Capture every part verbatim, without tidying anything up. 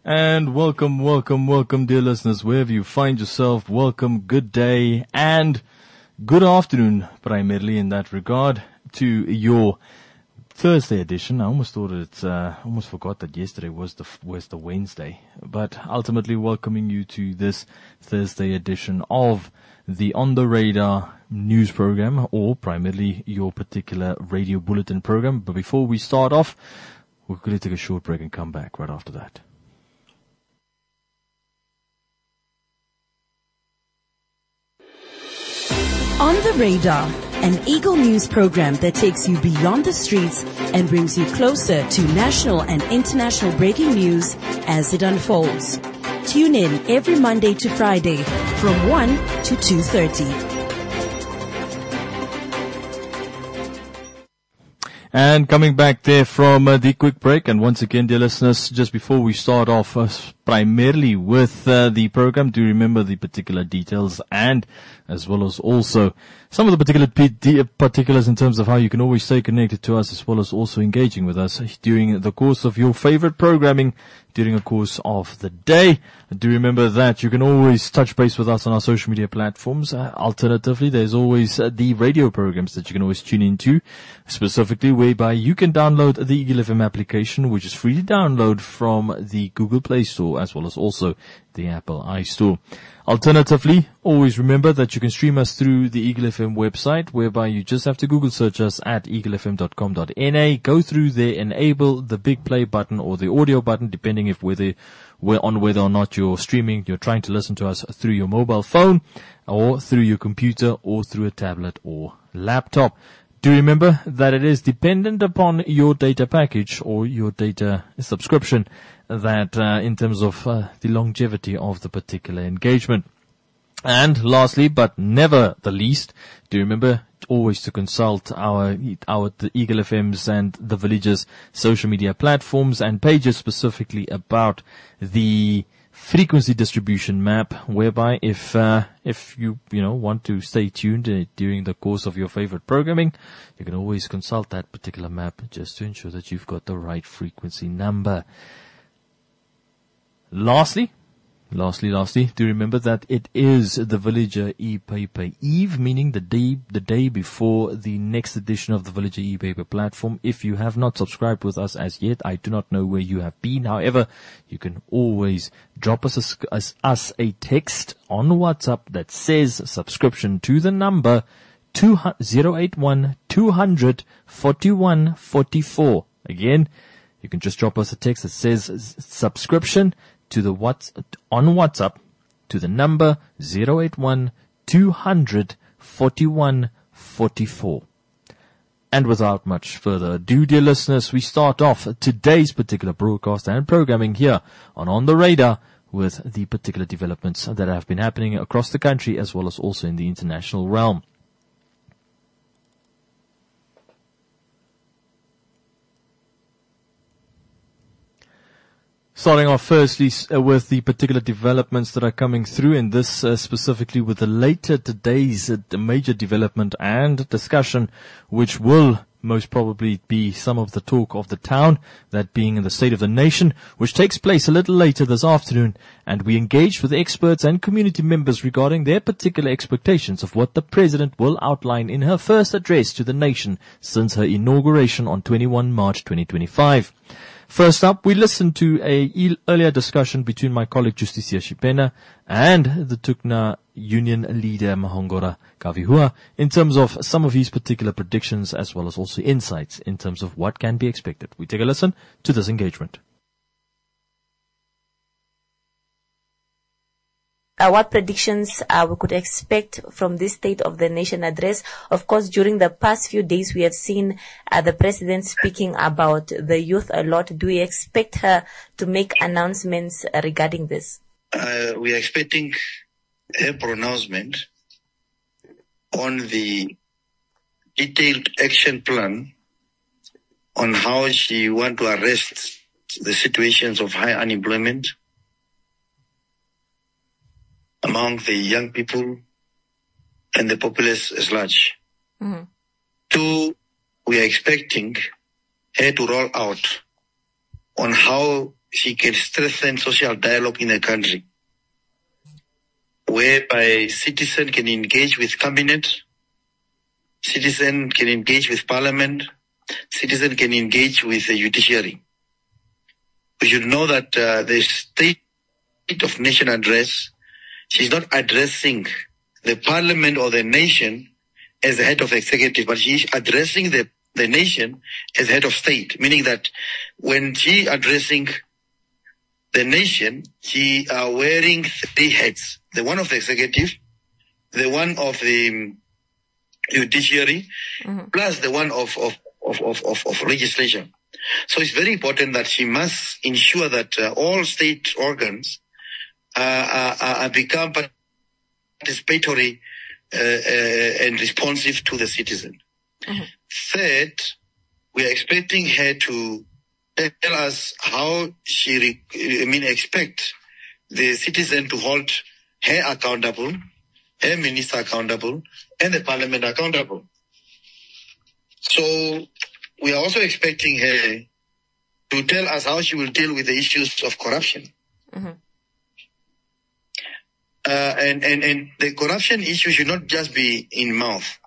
And welcome, welcome, welcome, dear listeners, wherever you find yourself. Welcome, good day, and good afternoon, primarily in that regard, to your Thursday edition. I almost thought it, uh, almost forgot that yesterday was the was the Wednesday, but ultimately welcoming you to this Thursday edition of the On the Radar news program, or primarily your particular radio bulletin program. But before we start off, we're going to take a short break and come back right after that. On the Radar, an Eagle News program that takes you beyond the streets and brings you closer to national and international breaking news as it unfolds. Tune in every Monday to Friday from one to two thirty. And coming back there from uh, the quick break, and once again, dear listeners, just before we start off uh, primarily with uh, the program, do remember the particular details and as well as also some of the particular p- particulars in terms of how you can always stay connected to us, as well as also engaging with us during the course of your favorite programming during the course of the day. Do remember that you can always touch base with us on our social media platforms. Uh, alternatively, there's always uh, the radio programs that you can always tune into, specifically whereby you can download the Eagle F M application, which is free to download from the Google Play Store as well as also the Apple iStore. Alternatively, always remember that you can stream us through the Eagle F M website, whereby you just have to Google search us at eagle f m dot com dot n a. Go through there, enable the big play button or the audio button, depending if whether we're on whether or not you're streaming, you're trying to listen to us through your mobile phone or through your computer or through a tablet or laptop. Do remember that it is dependent upon your data package or your data subscription that uh, in terms of uh, the longevity of the particular engagement. And lastly, but never the least, do remember always to consult our our the Eagle F M's and the Village's social media platforms and pages, specifically about the frequency distribution map, whereby if uh, if you you know want to stay tuned uh, during the course of your favorite programming, you can always consult that particular map just to ensure that you've got the right frequency number. Lastly, lastly, lastly, do remember that it is the Villager e-paper eve, meaning the day, the day before the next edition of the Villager e-paper platform. If you have not subscribed with us as yet, I do not know where you have been. However, you can always drop us a, us, us a text on WhatsApp that says subscription to the number zero eight one two hundred forty-one forty-four. Again, you can just drop us a text that says subscription to the what's on WhatsApp to the number zero eight one two hundred forty-one forty-four. And without much further ado, dear listeners, we start off today's particular broadcast and programming here on On the Radar with the particular developments that have been happening across the country as well as also in the international realm. Starting off firstly uh, with the particular developments that are coming through, and this uh, specifically with the later today's uh, major development and discussion, which will most probably be some of the talk of the town, that being in the State of the Nation, which takes place a little later this afternoon, and we engaged with experts and community members regarding their particular expectations of what the President will outline in her first address to the nation since her inauguration on twenty-first of March twenty twenty-five. First up, we listened to a earlier discussion between my colleague Justicia Shipena and the Tukna Union leader Mahongora Kavihua in terms of some of his particular predictions as well as also insights in terms of what can be expected. We take a listen to this engagement. Uh, what predictions uh, we could expect from this State of the Nation address. Of course, during the past few days, we have seen uh, the President speaking about the youth a lot. Do we expect her to make announcements uh, regarding this? Uh, we are expecting her pronouncement on the detailed action plan on how she wants to arrest the situations of high unemployment among the young people and the populace as large. Mm-hmm. Two, we are expecting her to roll out on how she can strengthen social dialogue in the country, whereby citizen can engage with cabinet, citizen can engage with parliament, citizen can engage with the judiciary. We should know that uh, the State of Nation address, she's not addressing the parliament or the nation as the head of the executive, but she's addressing the, the nation as head of state, meaning that when she addressing the nation, she are wearing three hats, the one of the executive, the one of the judiciary, mm-hmm. plus the one of, of, of, of, of, of legislation. So it's very important that she must ensure that uh, all state organs uh, are, are become participatory uh, uh, and responsive to the citizen. Mm-hmm. Third, we are expecting her to tell us how she, re- I mean, expect the citizen to hold her accountable, her minister accountable, and the parliament accountable. So we are also expecting her to tell us how she will deal with the issues of corruption. Mm-hmm. Uh, and, and, and the corruption issue should not just be in mouth.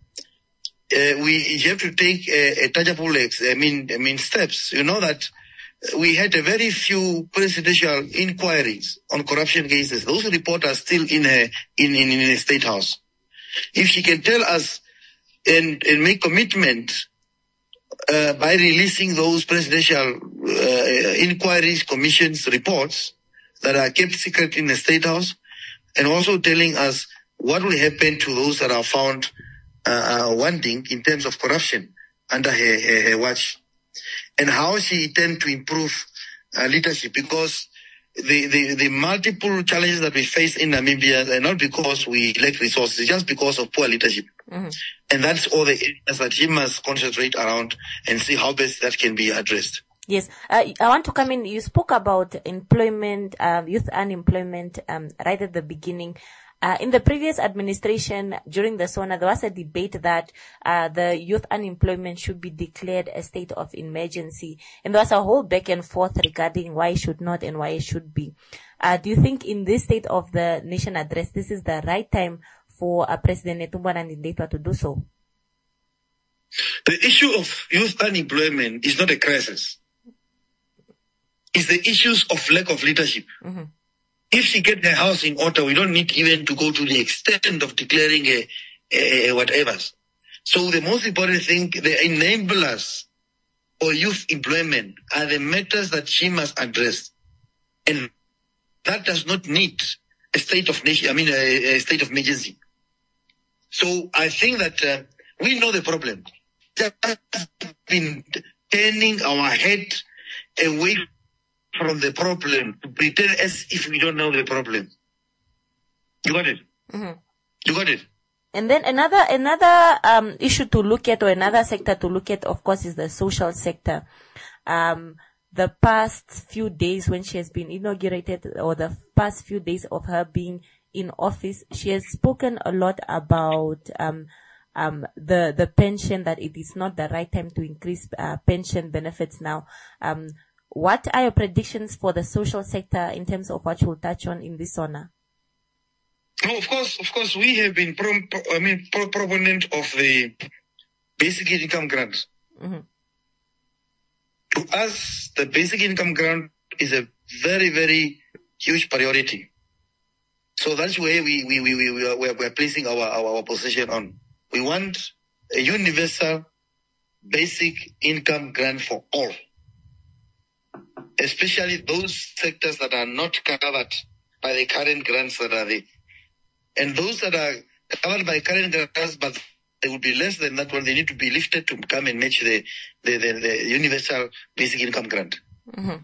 Uh, we have to take a, a tangible, I mean, I mean, steps. You know that we had a very few presidential inquiries on corruption cases. Those reports are still in her, in, in, in the State House. If she can tell us and, and make commitment, uh, by releasing those presidential, uh, inquiries, commissions, reports that are kept secret in the State House, and also telling us what will happen to those that are found uh, wanting in terms of corruption under her, her, her watch, and how she intends to improve uh, leadership, because the, the, the multiple challenges that we face in Namibia are not because we lack resources, just because of poor leadership. Mm-hmm. And that's all the areas that she must concentrate around and see how best that can be addressed. Yes, uh, I want to come in. You spoke about employment, uh, youth unemployment, um, right at the beginning. Uh, in the previous administration, during the SONA, there was a debate that uh, the youth unemployment should be declared a state of emergency. And there was a whole back and forth regarding why it should not and why it should be. Uh, do you think in this State of the Nation address, this is the right time for uh, President Netumbo Nandi-Ndaitwah to do so? The issue of youth unemployment is not a crisis. It's the issues of lack of leadership. Mm-hmm. If she gets her house in order, we don't need even to go to the extent of declaring a, a, a whatever. So the most important thing, the enablers for youth employment are the matters that she must address. And that does not need a state of nation, I mean, a, a state of emergency. So I think that uh, we know the problem. Just been turning our head away from the problem to pretend as if we don't know the problem. You got it? Mm-hmm. You got it? And then another, another, um, issue to look at, or another sector to look at, of course, is the social sector. Um, the past few days when she has been inaugurated, or the past few days of her being in office, she has spoken a lot about, um, um, the, the pension, that it is not the right time to increase, uh, pension benefits now. Um, What are your predictions for the social sector in terms of what you'll touch on in this SONA? No, of course, of course, we have been pro, pro, I mean, pro, proponent of the basic income grant. Mm-hmm. To us, the basic income grant is a very, very huge priority. So that's where we we we we, we are, we are placing our, our our position on. We want a universal basic income grant for all, especially those sectors that are not covered by the current grants that are there. And those that are covered by current grants, but they would be less than that one, they need to be lifted to come and match the, the, the, the universal basic income grant. Mm-hmm.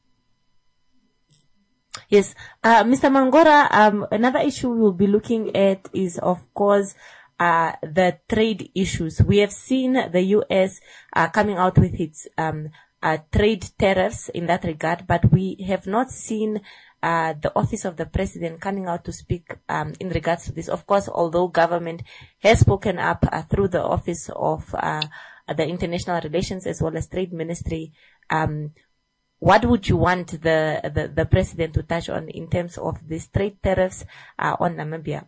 Yes. Uh, Mister Mangora, um, another issue we'll be looking at is, of course, uh, the trade issues. We have seen the U S uh, coming out with its um, Uh, trade tariffs in that regard, but we have not seen uh, the office of the president coming out to speak um, in regards to this. Of course, although government has spoken up uh, through the office of uh, the international relations as well as trade ministry, um, what would you want the, the, the president to touch on in terms of these trade tariffs uh, on Namibia?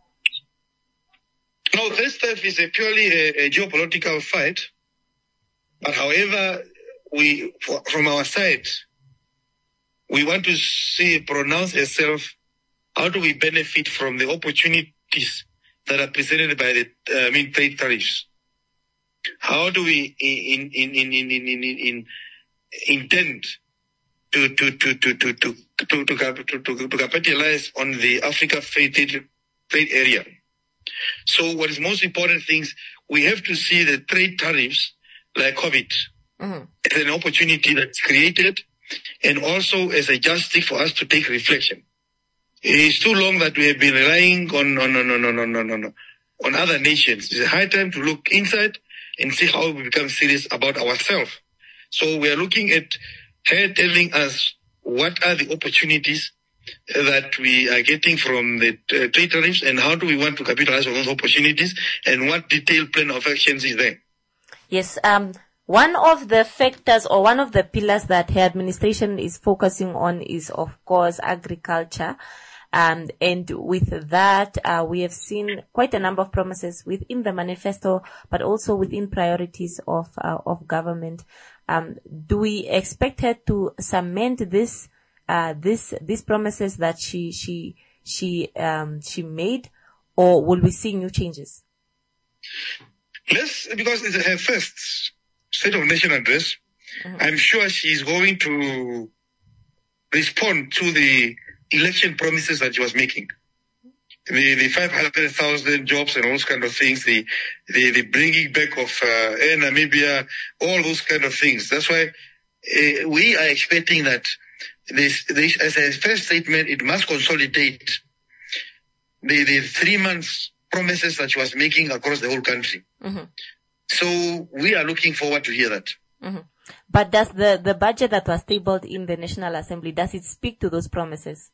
No, this stuff is a purely a, a geopolitical fight. But however, we, for, from our side, we want to see pronounce ourselves. How do we benefit from the opportunities that are presented by the uh, I mean trade tariffs? How do we in in in in in in, in intend to to to to to to to, to, to, to capitalize on the Africa free trade, trade area? So what is most important things, we have to see the trade tariffs like COVID mm-hmm. as an opportunity that's created and also as a justice for us to take reflection. It's too long that we have been relying on, on, on, on, on, on, on, on other nations. It's a high time to look inside and see how we become serious about ourselves. So we are looking at her telling us what are the opportunities that we are getting from the uh, trade tariffs and how do we want to capitalize on those opportunities and what detailed plan of actions is there. Yes, um, one of the factors or one of the pillars that her administration is focusing on is, of course, agriculture. Um, and with that, uh, we have seen quite a number of promises within the manifesto, but also within priorities of uh, of government. Um, do we expect her to cement this, uh, this, these promises that she she she um, she made, or will we see new changes? Yes, because it's her first State of Nation address. Mm-hmm. I'm sure she's going to respond to the election promises that she was making. The, the five hundred thousand jobs and all those kind of things, the, the, the bringing back of uh, Air Namibia, all those kind of things. That's why uh, we are expecting that this, this, as a first statement, it must consolidate the, the three months promises that she was making across the whole country. Mm-hmm. So we are looking forward to hear that. Mm-hmm. But does the, the budget that was tabled in the National Assembly, does it speak to those promises?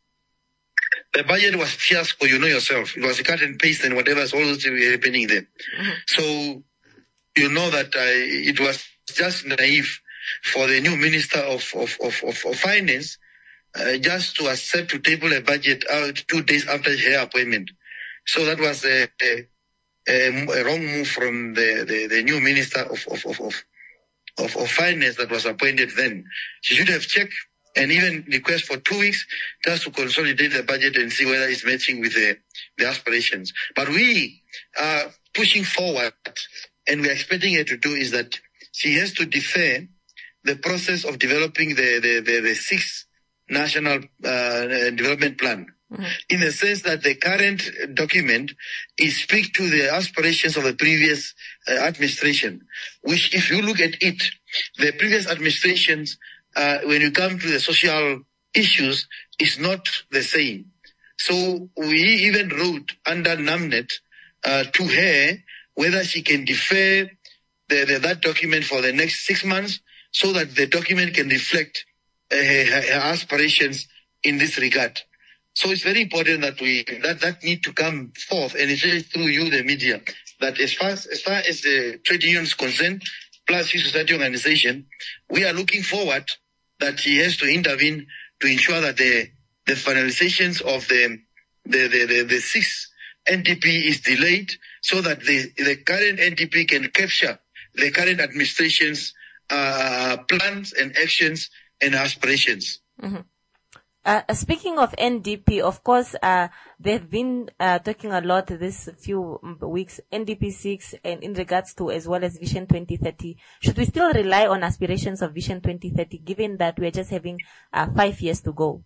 The budget was fiasco, you know yourself. It was a cut and paste and whatever is all happening there. Mm-hmm. So you know that uh, it was just naive for the new Minister of, of, of, of, of Finance uh, just to accept to table a budget out two days after her appointment. So that was a, a, a, a wrong move from the, the, the new Minister of, of, of, of, of, of Finance that was appointed then. She should have checked and even request for two weeks just to consolidate the budget and see whether it's matching with the, the aspirations. But we are pushing forward, and we're expecting her to do is that she has to defer the process of developing the, the, the, the sixth national uh, development plan. Mm-hmm. In the sense that the current document is speak to the aspirations of the previous uh, administration, which if you look at it, the previous administrations, uh, when you come to the social issues, is not the same. So we even wrote under NAMNET uh, to her whether she can defer the, the, that document for the next six months so that the document can reflect uh, her, her aspirations in this regard. So it's very important that we, that, that need to come forth, and it's really through you, the media, that as far as, as far as the trade unions concerned, plus civil society organization, we are looking forward that he has to intervene to ensure that the, the finalizations of the, the, the, the, the sixth N D P is delayed so that the, the current N D P can capture the current administration's, uh, plans and actions and aspirations. Mm-hmm. Uh, speaking of N D P, of course, uh, they've been uh, talking a lot this few weeks, N D P six, and in regards to as well as Vision twenty thirty. Should we still rely on aspirations of Vision twenty thirty, given that we're just having uh, five years to go?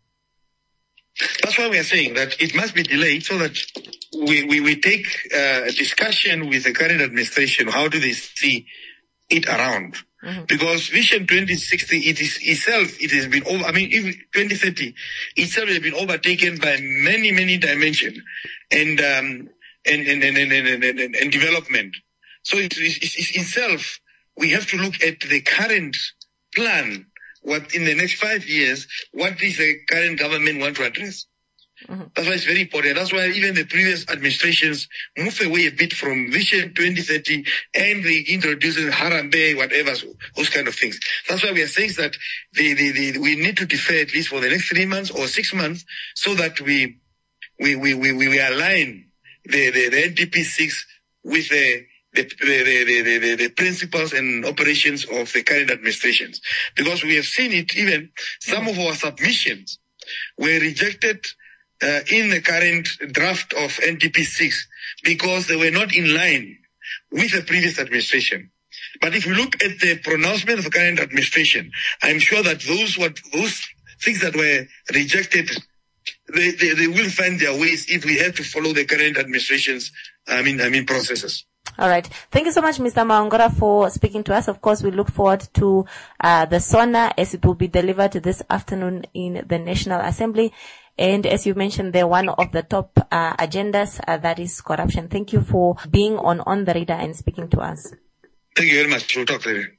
That's why we are saying that it must be delayed so that we, we, we take uh, a discussion with the current administration. How do they see it around? Mm-hmm. Because Vision twenty sixty, it is itself, it has been over, I mean, even twenty thirty itself has been overtaken by many, many dimensions and, um, and, and, and, and, and, and, and development. So it's, it's, it's itself, we have to look at the current plan, what in the next five years, what does the current government want to address? Mm-hmm. That's why it's very important. That's why even the previous administrations moved away a bit from Vision twenty thirty and they introduced Harambe, whatever, so, those kind of things. That's why we are saying that the, the, the, we need to defer at least for the next three months or six months so that we we we we, we align the, the, the N D P six with the The, the, the, the, the principles and operations of the current administrations. Because we have seen it, even some of our submissions were rejected uh, in the current draft of N D P six because they were not in line with the previous administration. But if you look at the pronouncement of the current administration, I'm sure that those what those things that were rejected, they, they, they will find their ways if we have to follow the current administration's I mean I mean processes. All right. Thank you so much, Mister Mahongora, for speaking to us. Of course, we look forward to uh, the SONA as it will be delivered this afternoon in the National Assembly. And as you mentioned, they're one of the top uh, agendas, uh, that is corruption. Thank you for being on On the Radar and speaking to us. Thank you very much. We'll talk later.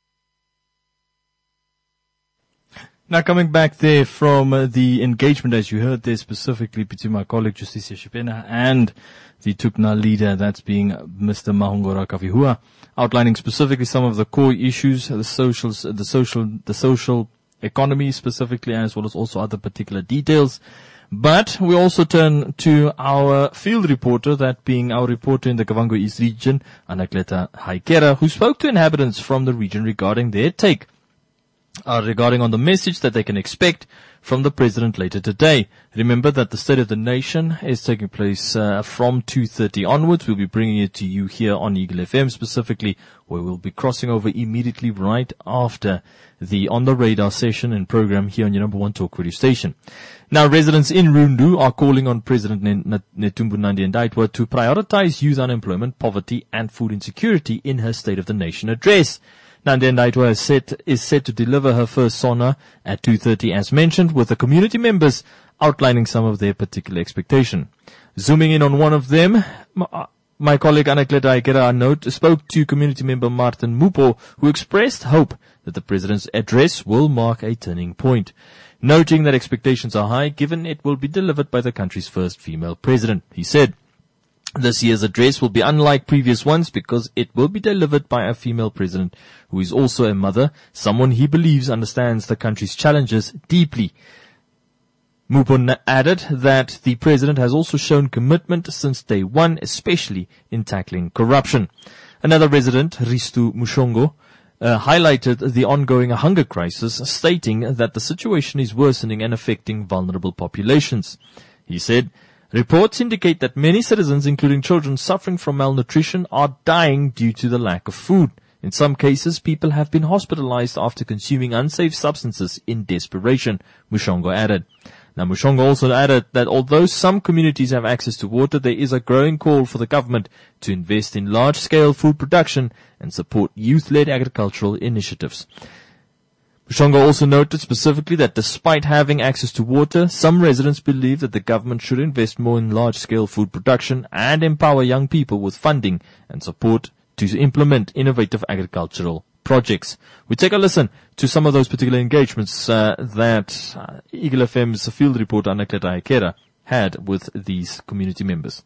Now, coming back there from uh, the engagement, as you heard there specifically between my colleague Justicia Shipena and the Tukna leader, that's being Mister Mahongora Kavihua, outlining specifically some of the core issues, the social, the social, the social economy specifically, as well as also other particular details. But we also turn to our field reporter, that being our reporter in the Kavango East region, Anakleta Haikera, who spoke to inhabitants from the region regarding their take Uh, regarding on the message that they can expect from the president later today. Remember that the State of the Nation is taking place uh, from two thirty onwards. We'll be bringing it to you here on Eagle F M specifically, where we'll be crossing over immediately right after the On the Radar session and program here on your number one talk radio station. Now, residents in Rundu are calling on President Netumbo Nandi-Ndaitwah to prioritize youth unemployment, poverty and food insecurity in her State of the Nation address. Nandi-Ndaitwah is set, is set to deliver her first SONA at two thirty as mentioned, with the community members outlining some of their particular expectation. Zooming in on one of them, my colleague Anakleta Haikera note spoke to community member Martin Mupo, who expressed hope that the president's address will mark a turning point, noting that expectations are high given it will be delivered by the country's first female president. He said, this year's address will be unlike previous ones because it will be delivered by a female president who is also a mother, someone he believes understands the country's challenges deeply. Mupon added that the president has also shown commitment since day one, especially in tackling corruption. Another resident, Ristu Mushongo, uh, highlighted the ongoing hunger crisis, stating that the situation is worsening and affecting vulnerable populations. He said, reports indicate that many citizens, including children suffering from malnutrition, are dying due to the lack of food. In some cases, people have been hospitalized after consuming unsafe substances in desperation, Mushongo added. Now, Mushongo also added that although some communities have access to water, there is a growing call for the government to invest in large-scale food production and support youth-led agricultural initiatives. Mushongo also noted specifically that despite having access to water, some residents believe that the government should invest more in large-scale food production and empower young people with funding and support to implement innovative agricultural projects. We take a listen to some of those particular engagements uh, that uh, Eagle F M's field reporter Anakleta Haikera had with these community members.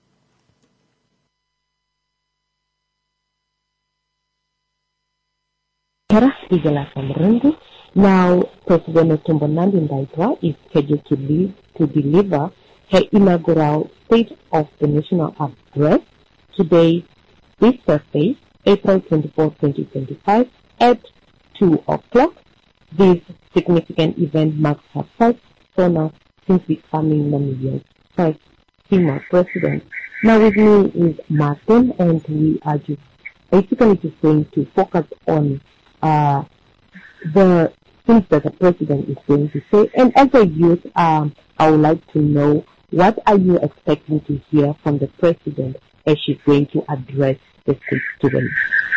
Now, President Netumbo Nandi-Ndaitwah is scheduled to, leave, to deliver her inaugural State of the National Address today, this Thursday, April twenty-fourth, twenty twenty-five, at two o'clock. This significant event marks her first SONA since becoming Namibia's first female president. Now with me is Martin, and we are just basically just going to focus on uh, the things that the president is going to say. And as a youth, um, I would like to know, what are you expecting to hear from the president as she's going to address the state students?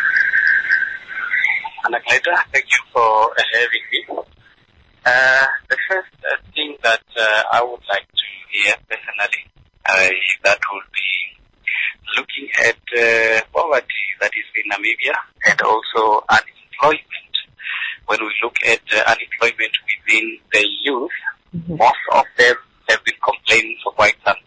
Anakleta, thank you for having me. Uh, the first uh, thing that uh, I would like to hear personally uh, that would be looking at uh, poverty that is in Namibia and also unemployment. When we look at uh, unemployment within the youth, mm-hmm. most of them have been complaining for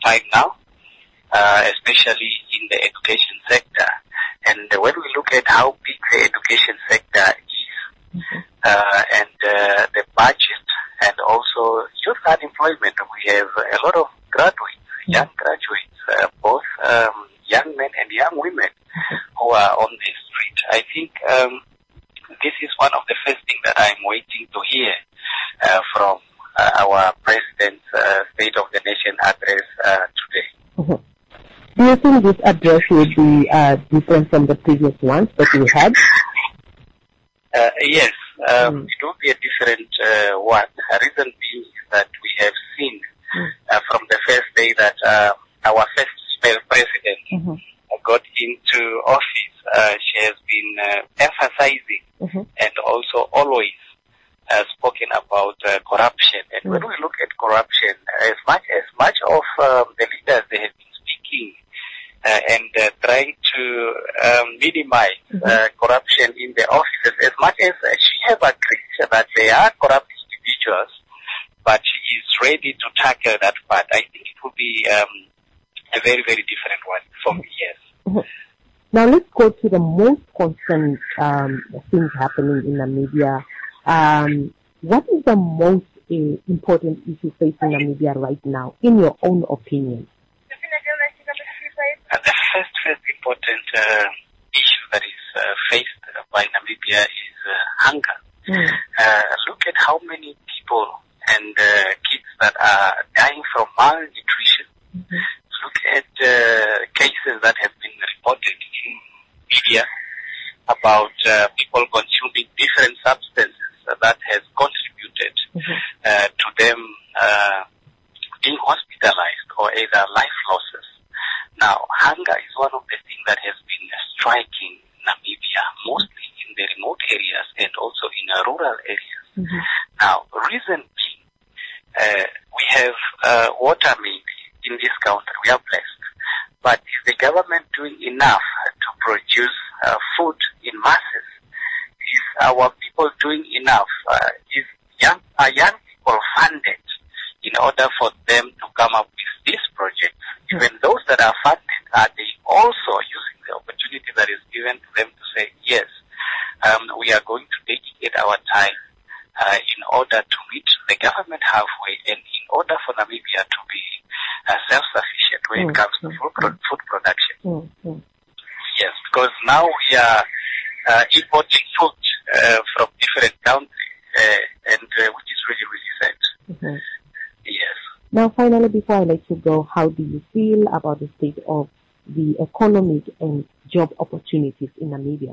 time now, uh, especially in the education sector. And when we look at how big the education sector is, mm-hmm. uh, and uh, the budget, and also youth unemployment, we have a lot of graduates, mm-hmm. young graduates, uh, both um, young men and young women mm-hmm. who are on the street. I think um, this is one of the first things that I'm waiting to hear uh, from uh, our President's uh, State of the Nation address uh, today. Mm-hmm. Do you think this address will be uh, different from the previous ones that we had? Uh, yes, um, mm. it will be a different uh, one. The reason being is that we have seen uh, from the first day that uh, our first female president mm-hmm. got into office, uh, she has been uh, emphasizing mm-hmm. and also always uh, spoken about uh, corruption. And mm. when we look at corruption, as much as much of um, the leaders they have been speaking uh, and uh, trying to um, minimize mm-hmm. uh, corruption in the offices, as much as uh, she has agreed that they are corrupt individuals, but she is ready to tackle that part. I think it will be um, a very, very different one for me, yes. Mm-hmm. Now let's go to the most concerned um, things happening in Namibia. Um, what is the most uh, important issue facing Namibia right now, in your own opinion? Uh, the first, first important uh, issue that is uh, faced by Namibia is uh, hunger. Mm. Uh, look at how many people and uh, kids that are dying from malnutrition. Mm-hmm. Look at uh, cases that have been reported in media about uh, people consuming different substances that has contributed mm-hmm. uh, to them uh, being hospitalized or either life losses. Now, hunger is one of the things that has been striking Namibia, mostly in the remote areas and also in uh, rural areas. Mm-hmm. Now, reason being, uh, we have uh, water maybe in this country, we are blessed. But is the government doing enough to produce uh, food in masses? Is our people doing enough? Uh, is young, are young people funded in order for them to come up with these projects? Even those that are funded, are they also using the opportunity that is given to them to say, yes, um, we are going to dedicate our time uh, in order to meet the government halfway and in order for Namibia to be uh, self-sufficient when mm-hmm. it comes to food, pro- food production. Mm-hmm. Yes, because now we are uh, importing food uh, from different countries, uh, and uh, which is really, really sad. Mm-hmm. Yes. Now, finally, before I let you go, how do you feel about the state of the economic and job opportunities in Namibia?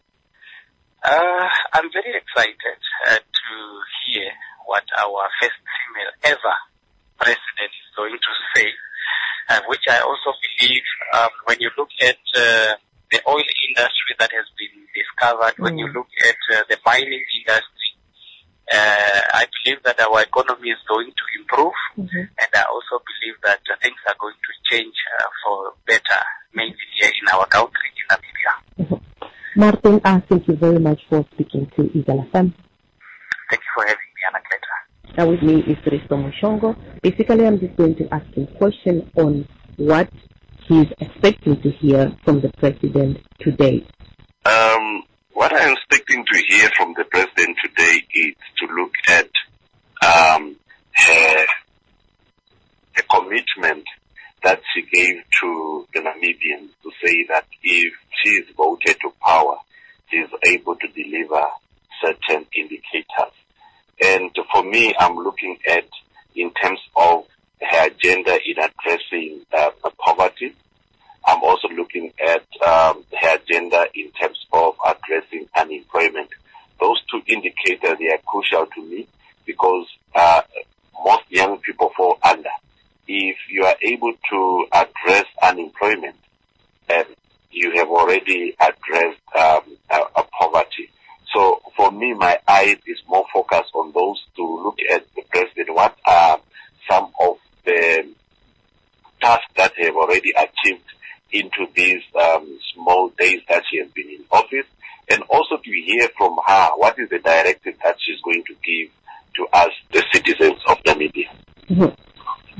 Uh, I'm very excited uh, to hear what our first female ever president is going to say, uh, which I also believe um, when you look at uh, the oil industry that has been discovered, mm. when you look at uh, the mining industry, uh, I believe that our economy is going to improve, mm-hmm. and I also believe that uh, things are going to change uh, for better, maybe here in our country, in Namibia. Mm-hmm. Martin, uh, thank you very much for speaking to Eagle F M. Thank you for having me, Anacleta. Now with me is Risto Mushongo. Basically, I'm just going to ask him a question on what he's expecting to hear from the president today. Um, what I'm expecting to hear from the president today is to look at um, her, the commitment that she gave to the Namibians to say that if she is voted to power, she is able to deliver certain indicators. And for me, I'm looking at in terms of her agenda in addressing uh, poverty. I'm also looking at um, her agenda in terms of addressing unemployment. Those two indicators, they are crucial to me because uh, most young people fall under. If you are able to address unemployment, and you have already addressed um, uh, uh, poverty. So for me, my eyes is more focused on those to look at the president. What are some of the tasks that have already achieved into these um, small days that she has been in office, and also to hear from her what is the directive that she's going to give to us, the citizens of Namibia. Mm-hmm.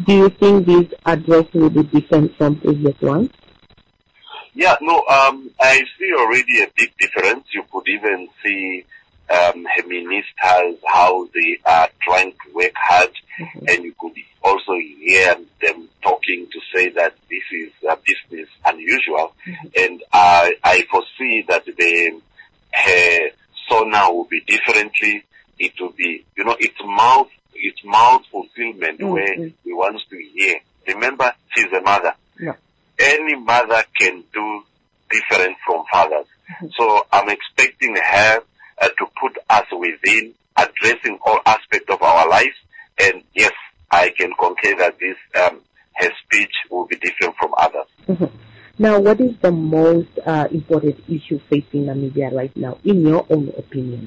Do you think this address will be different from previous ones? Yeah, no, um, I see already a big difference. You could even see um, her ministers, how they are trying to work hard, mm-hmm. and you could also hear them talking to say that this is a business unusual, mm-hmm. and uh, I foresee that the her sona will be differently. It will be, you know, it's mouth, it's mouth fulfillment mm-hmm. where we want to hear. Remember, she's a mother. Yeah. Any mother can do different from fathers. Mm-hmm. So I'm expecting her uh, to put us within, addressing all aspects of our lives. And yes, I can concur that this, um, her speech will be different from others. Mm-hmm. Now, what is the most uh, important issue facing Namibia right now, in your own opinion?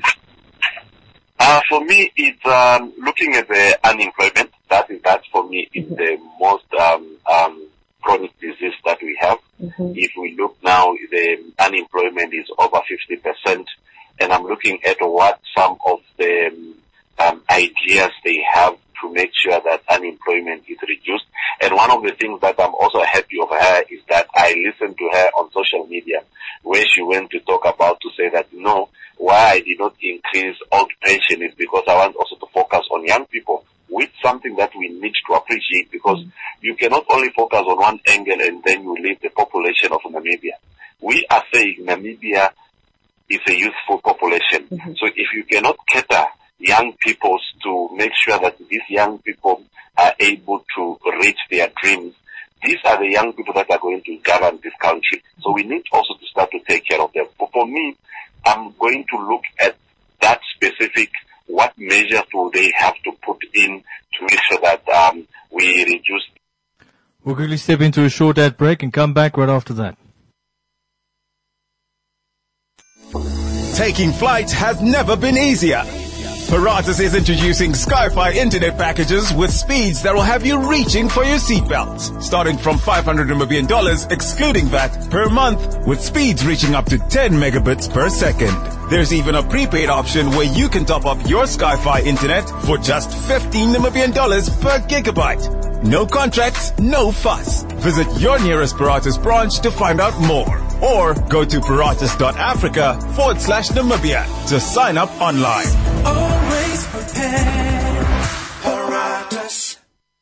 Uh, for me, it's um, looking at the unemployment. That is, that for me is mm-hmm. the most um, um, chronic disease that we have. Mm-hmm. If we look now, the unemployment is over fifty percent, and I'm looking at what some of the um, ideas they have to make sure that unemployment is reduced. And one of the things that I'm also happy of her is that I listened to her on social media, where she went to talk about to say that, no, why I did not increase old pension is because I want also to focus on young people, with something that we need to appreciate, because mm-hmm. you cannot only focus on one angle and then you leave the population of Namibia. We are saying Namibia is a youthful population. Mm-hmm. So if you cannot cater young people to make sure that these young people are able to reach their dreams, these are the young people that are going to govern this country. So we need also to start to take care of them. But for me, I'm going to look at that specific, what measures will they have to put in to make sure that um, we reduce. We'll quickly step into a short ad break and come back right after that. Taking flight has never been easier. Paratus is introducing Sky-Fi internet packages with speeds that will have you reaching for your seatbelts. Starting from five hundred Namibian dollars, excluding V A T, per month, with speeds reaching up to ten megabits per second. There's even a prepaid option where you can top up your Sky-Fi internet for just fifteen Namibian dollars per gigabyte. No contracts, no fuss. Visit your nearest Paratus branch to find out more. Or go to paratus.africa forward slash Namibia to sign up online. Always prepared, Paratus.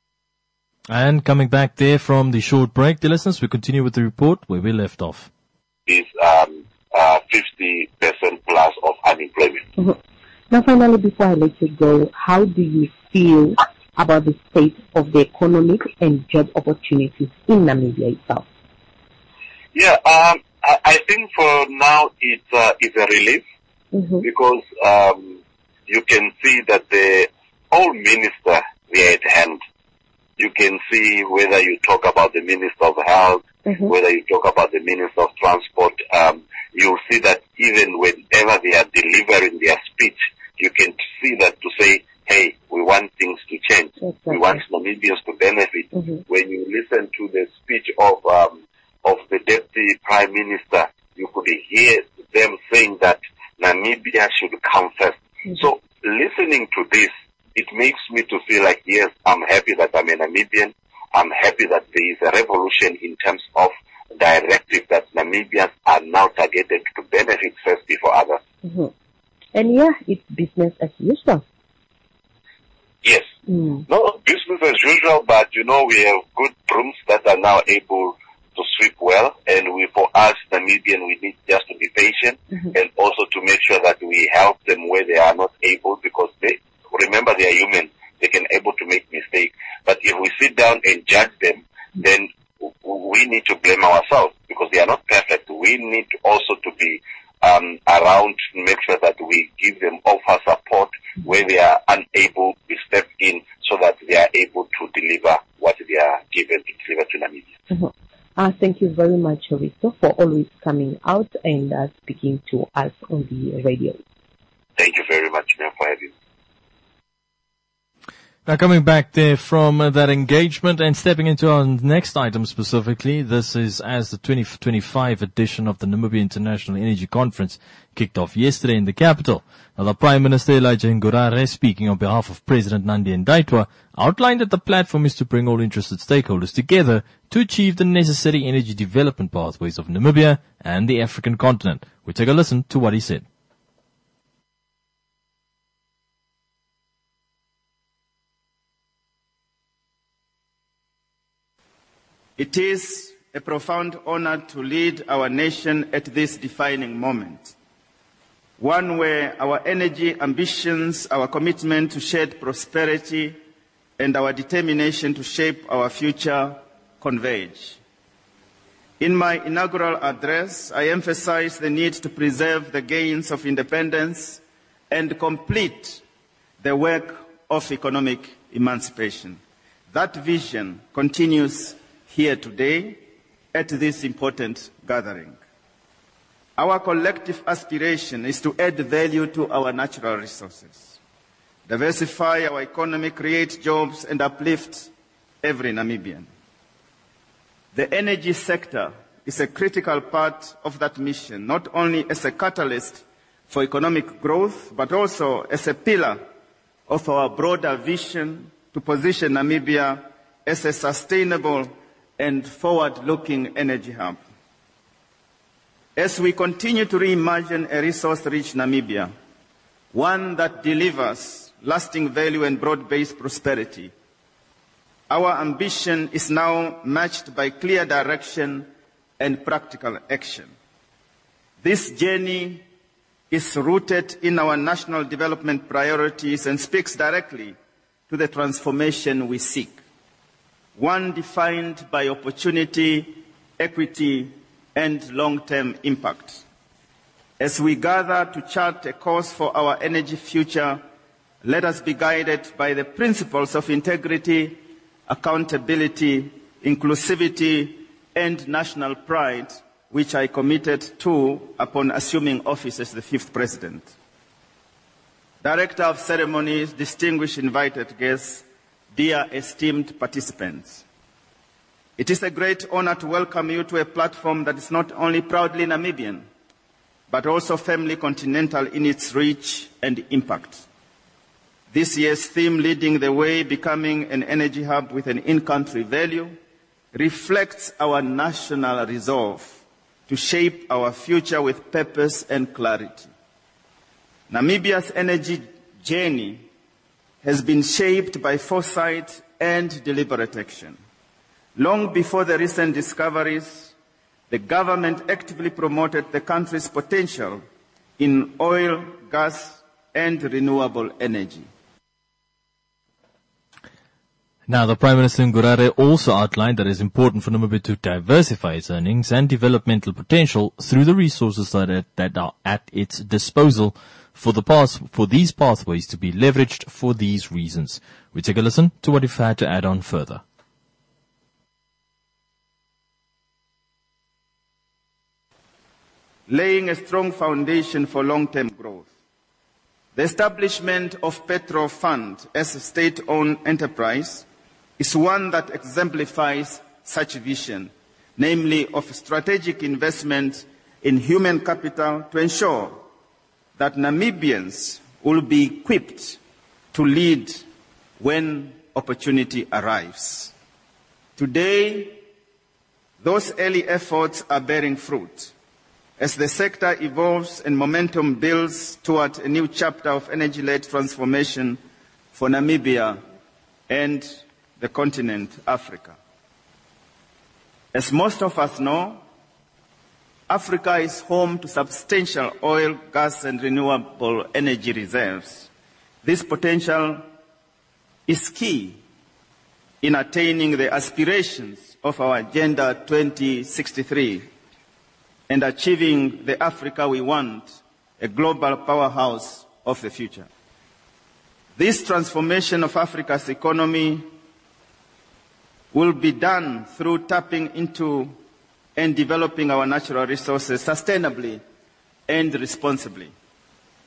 And coming back there from the short break, dear listeners, we continue with the report where we left off. Is um, uh, fifty percent plus of unemployment. Mm-hmm. Now, finally, before I let you go, how do you feel about the state of the economic and job opportunities in Namibia itself? Yeah, um, I, I think for now it's, uh, it's a relief mm-hmm. because um, you can see that the whole minister they are at hand. You can see whether you talk about the Minister of Health, mm-hmm. whether you talk about the Minister of Transport, um, you'll see that even whenever they are delivering their speech, you can see that to say, hey, we want things to change. Exactly. We want Namibians to benefit. Mm-hmm. When you listen to the speech of um, of the Deputy Prime Minister, you could hear them saying that Namibia should come first. Mm-hmm. So listening to this, it makes me to feel like, yes, I'm happy that I'm a Namibian. I'm happy that there is a revolution in terms of directive that Namibians are now targeted to benefit first before others. Mm-hmm. And yeah, it's business as usual. Yes. Mm. No, business as usual, but you know, we have good brooms that are now able to sweep well, and we, for us, Namibian, we need just to be patient mm-hmm. and also to make sure that we help them where they are not able, because they, remember, they are human. They can able to make mistakes. But if we sit down and judge them, then we need to blame ourselves because they are not perfect. We need also to be um, around to make sure that we give them offer support where they are unable. We step in so that they are able to deliver what they are given to deliver to Namibia. Mm-hmm. Uh, thank you very much, Risto, for always coming out and uh, speaking to us on the radio. Thank you very much, ma'am, for having me. Now coming back there from uh, that engagement and stepping into our next item specifically, this is as the twenty twenty-five edition of the Namibia International Energy Conference kicked off yesterday in the capital. Now the Prime Minister Elijah Ngurare, speaking on behalf of President Nandi Ndaitwah, outlined that the platform is to bring all interested stakeholders together to achieve the necessary energy development pathways of Namibia and the African continent. We take a listen to what he said. It is a profound honor to lead our nation at this defining moment, one where our energy ambitions, our commitment to shared prosperity, and our determination to shape our future converge. In my inaugural address, I emphasized the need to preserve the gains of independence and complete the work of economic emancipation. That vision continues here today at this important gathering. Our collective aspiration is to add value to our natural resources, diversify our economy, create jobs, and uplift every Namibian. The energy sector is a critical part of that mission, not only as a catalyst for economic growth, but also as a pillar of our broader vision to position Namibia as a sustainable and forward-looking energy hub. As we continue to reimagine a resource-rich Namibia, one that delivers lasting value and broad-based prosperity, our ambition is now matched by clear direction and practical action. This journey is rooted in our national development priorities and speaks directly to the transformation we seek, one defined by opportunity, equity, and long-term impact. As we gather to chart a course for our energy future, let us be guided by the principles of integrity, accountability, inclusivity, and national pride, which I committed to upon assuming office as the fifth president. Director of Ceremonies, distinguished invited guests, dear esteemed participants, it is a great honor to welcome you to a platform that is not only proudly Namibian, but also firmly continental in its reach and impact. This year's theme, Leading the Way, Becoming an Energy Hub with an In-Country Value, reflects our national resolve to shape our future with purpose and clarity. Namibia's energy journey has been shaped by foresight and deliberate action. Long before the recent discoveries, the government actively promoted the country's potential in oil, gas, and renewable energy. Now, the Prime Minister Ngurare also outlined that it is important for Namibia to diversify its earnings and developmental potential through the resources that, that are at its disposal for the path, for these pathways to be leveraged for these reasons. We take a listen to what he had to add on further. Laying a strong foundation for long-term growth. The establishment of Petro Fund as a state-owned enterprise is one that exemplifies such vision, namely of strategic investment in human capital to ensure that Namibians will be equipped to lead when opportunity arrives. Today, those early efforts are bearing fruit as the sector evolves and momentum builds toward a new chapter of energy-led transformation for Namibia and the continent Africa. As most of us know, Africa is home to substantial oil, gas, and renewable energy reserves. This potential is key in attaining the aspirations of our Agenda twenty sixty-three and achieving the Africa we want, a global powerhouse of the future. This transformation of Africa's economy will be done through tapping into and developing our natural resources sustainably and responsibly.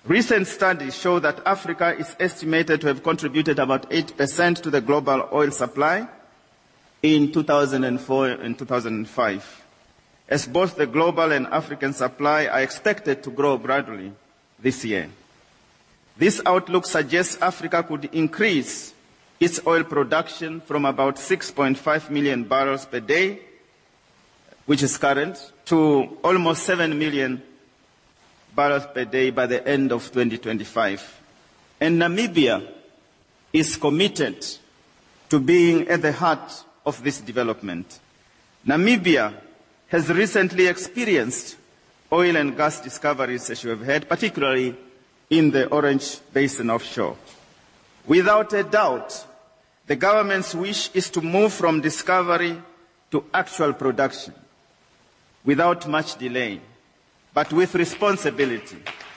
Recent studies show that Africa is estimated to have contributed about eight percent to the global oil supply in two thousand four and two thousand five, as both the global and African supply are expected to grow gradually this year. This outlook suggests Africa could increase its oil production from about six point five million barrels per day, which is current, to almost seven million barrels per day by the end of twenty twenty-five. And Namibia is committed to being at the heart of this development. Namibia has recently experienced oil and gas discoveries, as you have heard, particularly in the Orange Basin offshore. Without a doubt, the government's wish is to move from discovery to actual production without much delay, but with responsibility.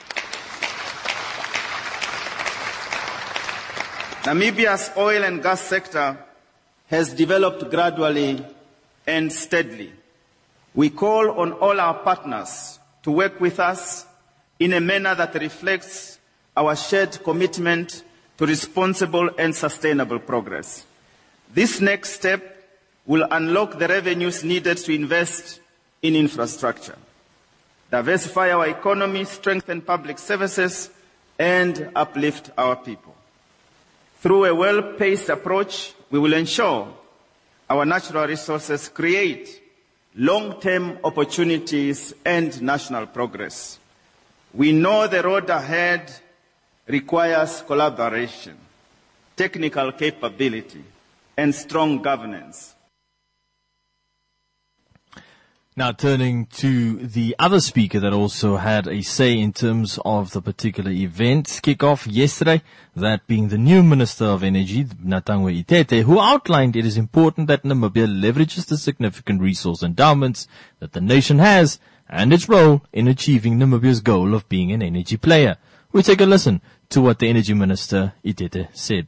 Namibia's oil and gas sector has developed gradually and steadily. We call on all our partners to work with us in a manner that reflects our shared commitment to responsible and sustainable progress. This next step will unlock the revenues needed to invest in infrastructure, diversify our economy, strengthen public services, and uplift our people. Through a well-paced approach, we will ensure our natural resources create long-term opportunities and national progress. We know the road ahead requires collaboration, technical capability, and strong governance. Now turning to the other speaker that also had a say in terms of the particular event kickoff yesterday, that being the new Minister of Energy, Natangwe Itete, who outlined it is important that Namibia leverages the significant resource endowments that the nation has and its role in achieving Namibia's goal of being an energy player. We take a listen to what the Energy Minister Itete said.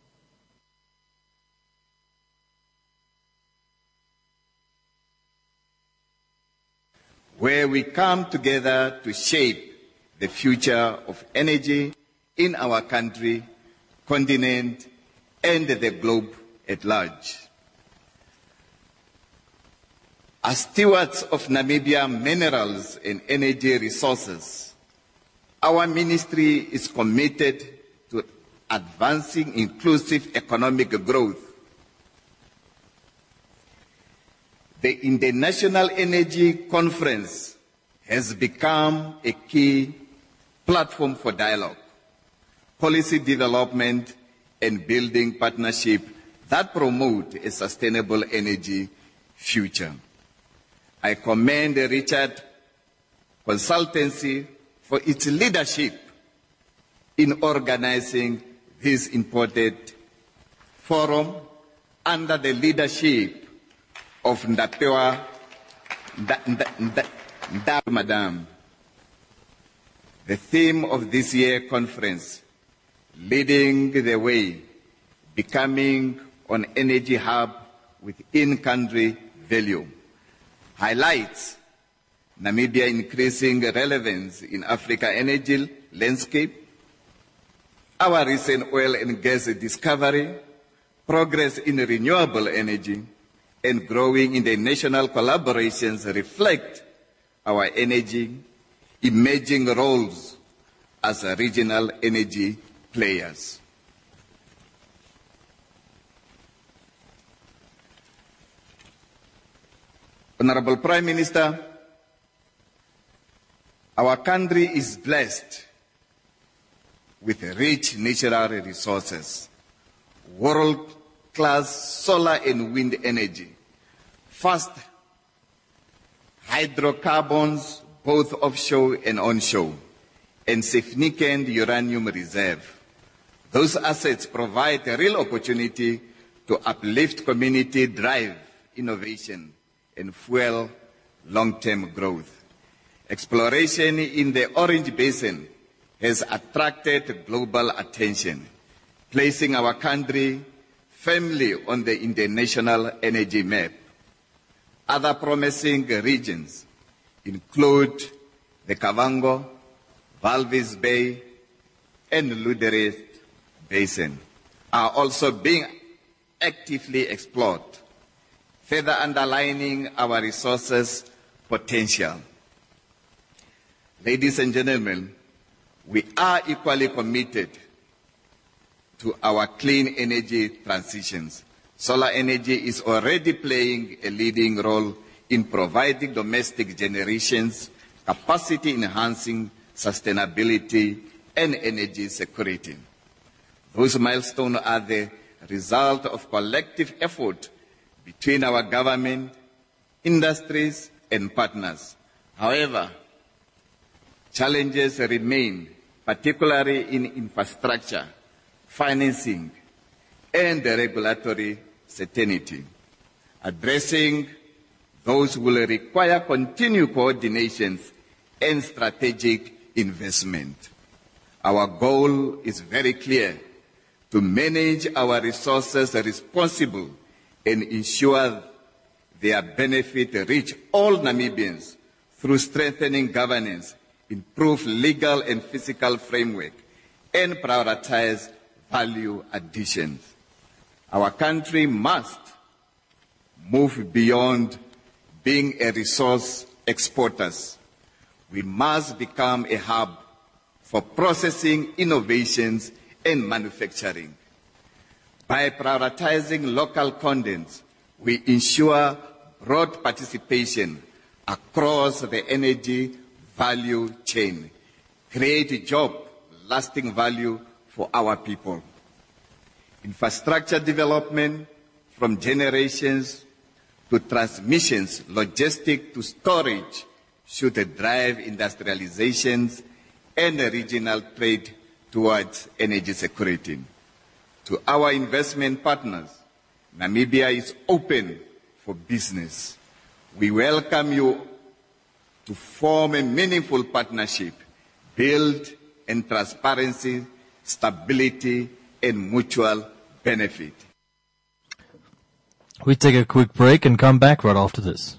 Where we come together to shape the future of energy in our country, continent, and the globe at large. As stewards of Namibia minerals and energy resources, our ministry is committed to advancing inclusive economic growth. The International Energy Conference has become a key platform for dialogue, policy development, and building partnership that promote a sustainable energy future. I commend the Richard Consultancy for its leadership in organizing this important forum under the leadership of Ndapewa Nda, Madam. The theme of this year's conference, Leading the Way, Becoming an Energy Hub with In-Country Value, highlights Namibia increasing relevance in Africa's energy landscape, our recent oil and gas discovery, progress in renewable energy, and growing international collaborations reflect our energy emerging roles as regional energy players. Honorable Prime Minister, our country is blessed with rich natural resources, world-class solar and wind energy, fast hydrocarbons, both offshore and onshore, and significant uranium reserve. Those assets provide a real opportunity to uplift community, drive innovation, and fuel long-term growth. Exploration in the Orange Basin has attracted global attention, placing our country firmly on the international energy map. Other promising regions include the Kavango, Walvis Bay, and Lüderitz Basin are also being actively explored, further underlining our resources potential. Ladies and gentlemen, we are equally committed to our clean energy transitions. Solar energy is already playing a leading role in providing domestic generations, capacity-enhancing sustainability, and energy security. Those milestones are the result of collective effort between our government, industries, and partners. However, challenges remain, particularly in infrastructure, financing, and regulatory certainty. Addressing those will require continued coordination and strategic investment. Our goal is very clear: to manage our resources responsibly and ensure their benefit reach all Namibians through strengthening governance, improve legal and physical framework, and prioritize value additions. Our country must move beyond being a resource exporters. We must become a hub for processing, innovations, and manufacturing. By prioritizing local content, we ensure broad participation across the energy value chain, create job, lasting value for our people. Infrastructure development, from generations to transmissions, logistics to storage, should drive industrializations and regional trade towards energy security. To our investment partners, Namibia is open for business. We welcome you to form a meaningful partnership, build in transparency, stability, and mutual benefit. We take a quick break and come back right after this.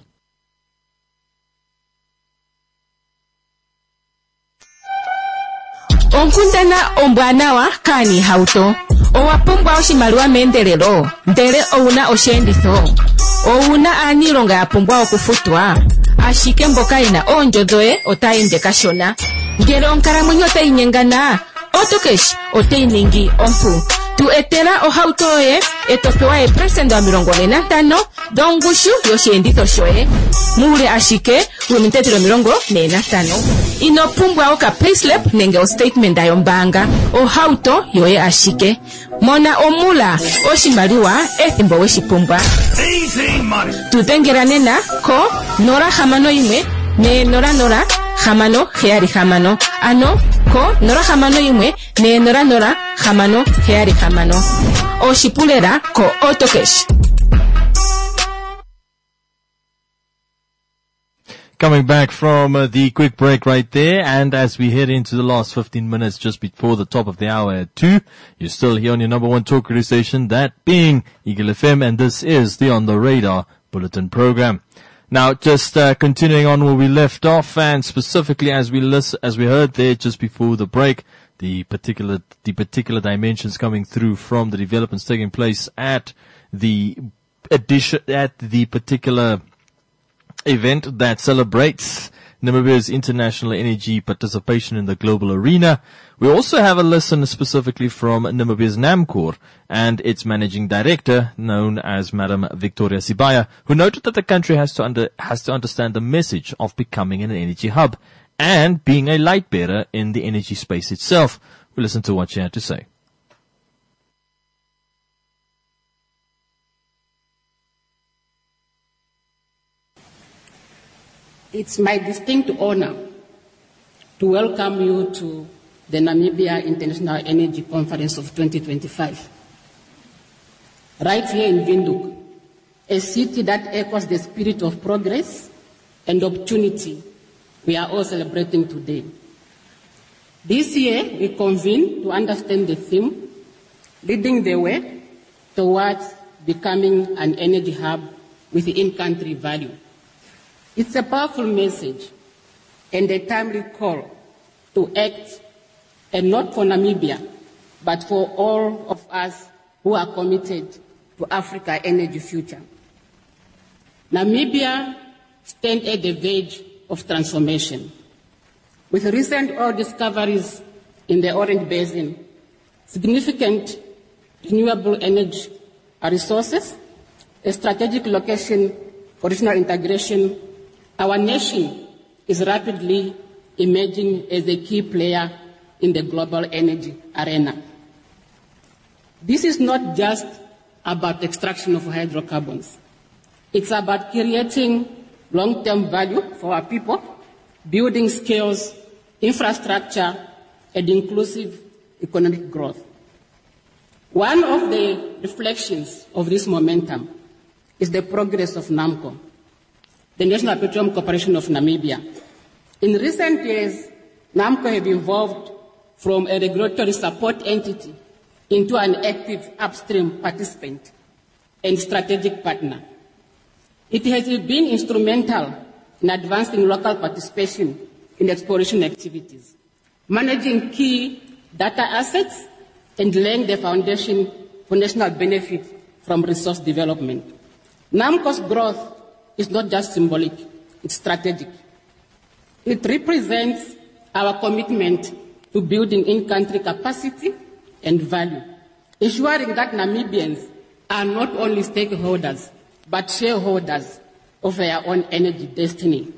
Onkundana ombwanawa kani hauto owapumbwa oshimaliwa meendelelo ndele ouna oshenditho ouna aanilonga yapumbwa okufutwa ashike mboka yena oondjo dhoye otaende kashona ngele onkalamwenyo otayinyengana Autocash oteiningi ompu tu etela ohauto yoye etopewa epersenda mirongo ine na ntano dongushu yoshenditho shoye muule ashike wimintetelo mirongo ine na ntano inopumbwa oka payslip nenge o statement yombanga ohauto yoye ashike mona omula oshimaliwa ethimbo weshipumbwa tudengera nena ko nora hamano imwe ne nora nora hamano heari hamano ano ko nora hamano imwe ne nora nora hamano heari hamano oshipulera ko Autocash. Coming back from uh, the quick break right there, and as we head into the last fifteen minutes just before the top of the hour at two, you're still here on your number one talk radio station, that being Eagle F M, and this is the On the Radar Bulletin program. Now, just uh, continuing on where we left off, and specifically as we list, as we heard there just before the break, the particular the particular dimensions coming through from the developments taking place at the edition at the particular event that celebrates Namibia's international energy participation in the global arena. We also have a listen specifically from Namibia's NAMCOR and its managing director, known as Madam Victoria Sibaya, who noted that the country has to under, has to understand the message of becoming an energy hub and being a light bearer in the energy space itself. We listen to what she had to say. It's my distinct honor to welcome you to the Namibia International Energy Conference of twenty twenty-five. Right here in Windhoek, a city that echoes the spirit of progress and opportunity we are all celebrating today. This year, we convene to understand the theme, leading the way towards becoming an energy hub with in-country value. It's a powerful message and a timely call to act and not for Namibia, but for all of us who are committed to Africa's energy future. Namibia stands at the verge of transformation. With recent oil discoveries in the Orange Basin, significant renewable energy resources, a strategic location for regional integration, our nation is rapidly emerging as a key player in the global energy arena. This is not just about extraction of hydrocarbons. It's about creating long-term value for our people, building skills, infrastructure, and inclusive economic growth. One of the reflections of this momentum is the progress of NAMCO, the National Petroleum Corporation of Namibia. In recent years, NAMCO has evolved from a regulatory support entity into an active upstream participant and strategic partner. It has been instrumental in advancing local participation in exploration activities, managing key data assets, and laying the foundation for national benefit from resource development. NAMCO's growth is not just symbolic, it's strategic. It represents our commitment to building in-country capacity and value, ensuring that Namibians are not only stakeholders, but shareholders of their own energy destiny.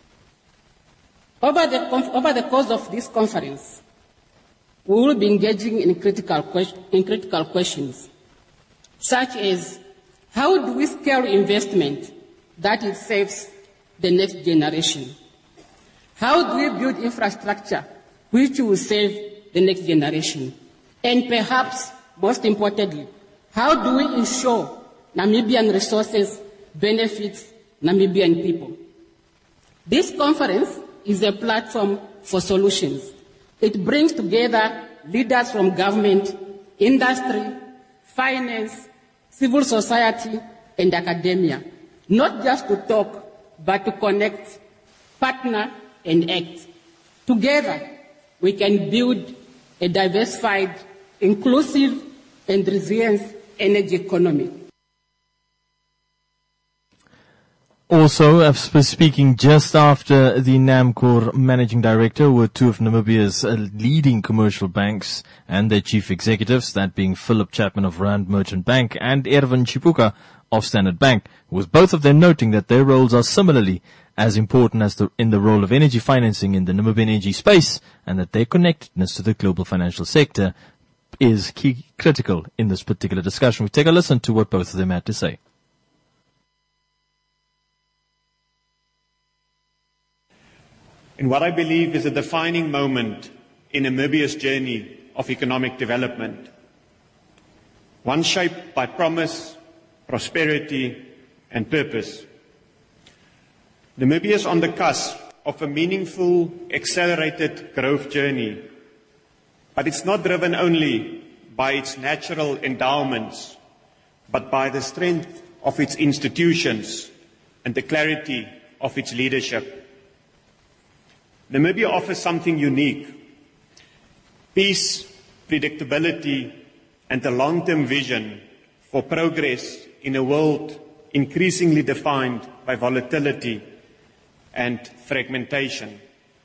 Over the, over the course of this conference, we will be engaging in critical, in critical questions, such as how do we scale investment that it saves the next generation? How do we build infrastructure which will save the next generation? And perhaps, most importantly, how do we ensure Namibian resources benefits Namibian people? This conference is a platform for solutions. It brings together leaders from government, industry, finance, civil society, and academia, not just to talk, but to connect, partner, and act. Together, we can build a diversified, inclusive, and resilient energy economy. Also, uh, speaking just after the NAMCOR managing director were two of Namibia's uh, leading commercial banks and their chief executives, that being Philip Chapman of Rand Merchant Bank and Erwin Chipuka of Standard Bank, with both of them noting that their roles are similarly as important as the, in the role of energy financing in the Namibian energy space, and that their connectedness to the global financial sector is key critical in this particular discussion. We take a listen to what both of them had to say. In what I believe is a defining moment in Namibia's journey of economic development, one shaped by promise, prosperity, and purpose. Namibia is on the cusp of a meaningful, accelerated growth journey, but it's not driven only by its natural endowments, but by the strength of its institutions and the clarity of its leadership. Namibia offers something unique: peace, predictability, and a long-term vision for progress in a world increasingly defined by volatility and fragmentation.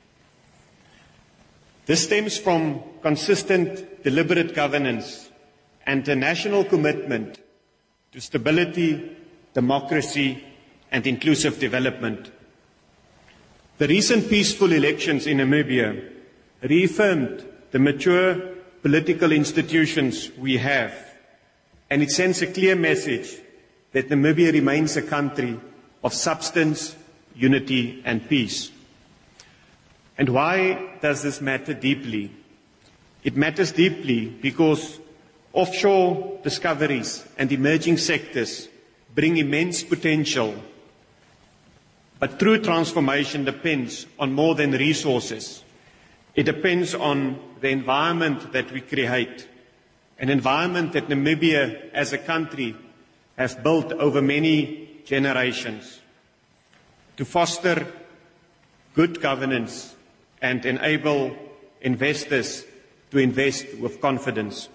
This stems from consistent, deliberate governance and a national commitment to stability, democracy, and inclusive development. The recent peaceful elections in Namibia reaffirmed the mature political institutions we have, and it sends a clear message that Namibia remains a country of substance, unity, and peace. And why does this matter deeply? It matters deeply because offshore discoveries and emerging sectors bring immense potential. But true transformation depends on more than resources. It depends on the environment that we create, an environment that Namibia as a country has built over many generations to foster good governance and enable investors to invest with confidence.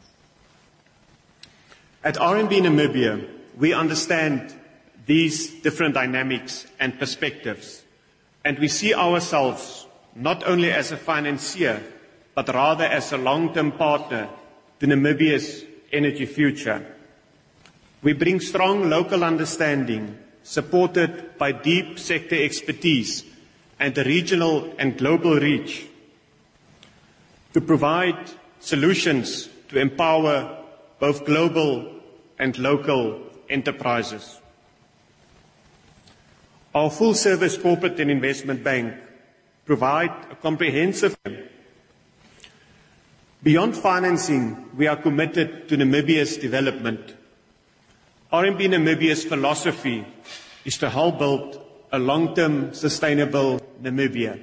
At R M B Namibia, we understand these different dynamics and perspectives, and we see ourselves not only as a financier, but rather as a long-term partner to Namibia's energy future. We bring strong local understanding, supported by deep sector expertise and a regional and global reach, to provide solutions to empower both global and local enterprises. Our full-service corporate and investment bank provide a comprehensive. Beyond financing, we are committed to Namibia's development. R M B Namibia's philosophy is to help build a long-term sustainable Namibia.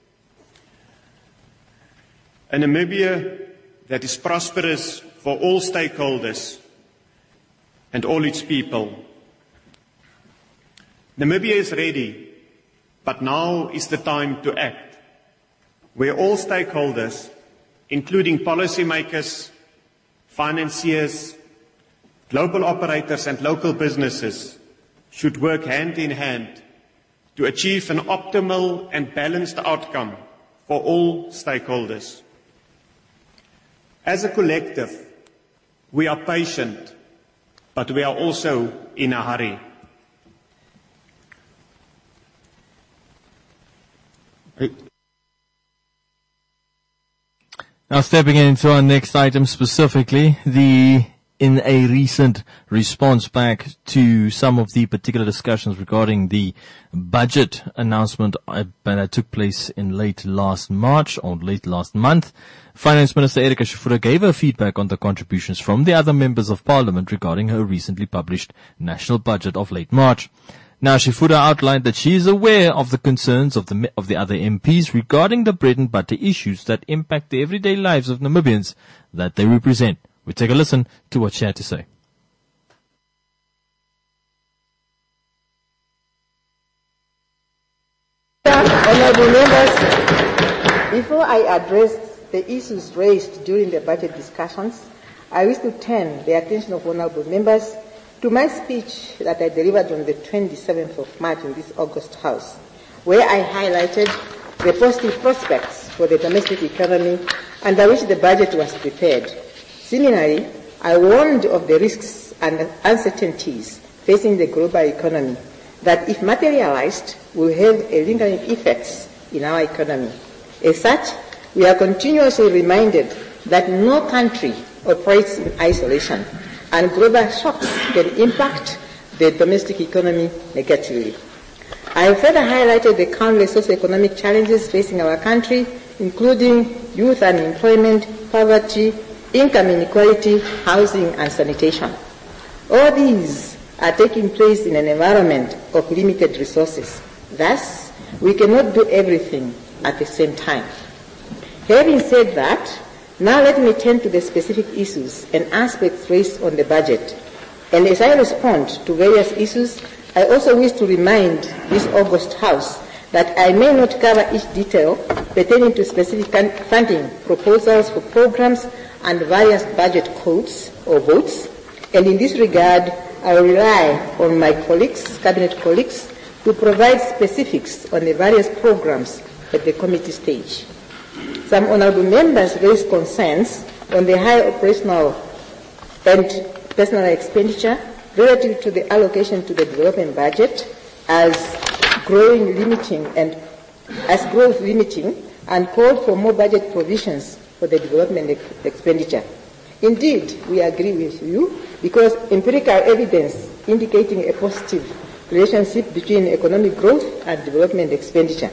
A Namibia that is prosperous for all stakeholders and all its people. Namibia is ready, but now is the time to act, where all stakeholders, including policymakers, financiers, global operators and local businesses, should work hand in hand to achieve an optimal and balanced outcome for all stakeholders. As a collective, we are patient, but we are also in a hurry. Now stepping into our next item specifically, the in a recent response back to some of the particular discussions regarding the budget announcement that took place in late last March or late last month, Finance Minister Erika Shifuda gave her feedback on the contributions from the other members of Parliament regarding her recently published national budget of late March. Now, Shifuda outlined that she is aware of the concerns of the of the other M Ps regarding the bread and butter issues that impact the everyday lives of Namibians that they represent. We take a listen to what she had to say. Honourable members, before I address the issues raised during the budget discussions, I wish to turn the attention of honourable members to my speech that I delivered on the twenty-seventh of March in this August House, where I highlighted the positive prospects for the domestic economy under which the budget was prepared. Similarly, I warned of the risks and uncertainties facing the global economy that, if materialized, will have a lingering effects in our economy. As such, we are continuously reminded that no country operates in isolation, and global shocks can impact the domestic economy negatively. I have further highlighted the countless socioeconomic challenges facing our country, including youth unemployment, poverty, income inequality, housing, and sanitation. All these are taking place in an environment of limited resources. Thus, we cannot do everything at the same time. Having said that, now let me turn to the specific issues and aspects raised on the budget. And as I respond to various issues, I also wish to remind this August House that I may not cover each detail pertaining to specific funding proposals for programs and various budget codes or votes, and in this regard, I will rely on my colleagues, cabinet colleagues, to provide specifics on the various programs at the committee stage. Some honourable members raised concerns on the high operational and personal expenditure relative to the allocation to the development budget as growing limiting and as growth limiting, and called for more budget provisions for the development ex- expenditure. Indeed, we agree with you because empirical evidence indicating a positive relationship between economic growth and development expenditure.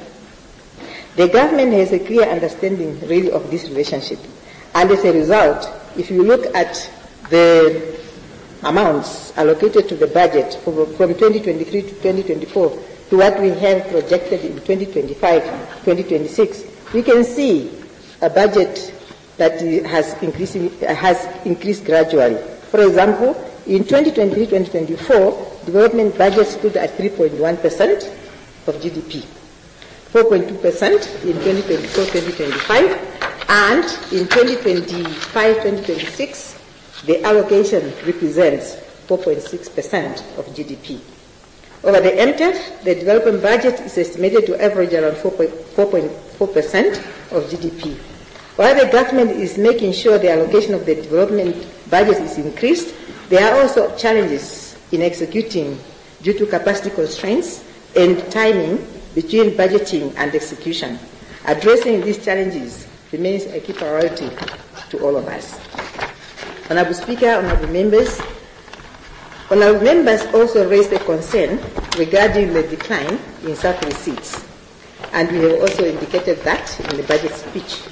The government has a clear understanding really of this relationship, and as a result, if you look at the amounts allocated to the budget from, from twenty twenty-three to twenty twenty-four to what we have projected in twenty twenty-five, twenty twenty-six, we can see a budget that has increasing, has increased gradually. For example, in twenty twenty-three to twenty twenty-four, development budget stood at three point one percent of G D P, four point two percent in twenty twenty-four to twenty twenty-five, And in twenty twenty-five twenty twenty-six, the allocation represents four point six percent of G D P. Over the M T E F, the development budget is estimated to average around four point four percent of G D P. While the government is making sure the allocation of the development budget is increased, there are also challenges in executing due to capacity constraints and timing between budgeting and execution. Addressing these challenges remains a key priority to all of us. Honourable Speaker, honourable members, honourable members also raised a concern regarding the decline in S A C receipts, and we have also indicated that in the budget speech,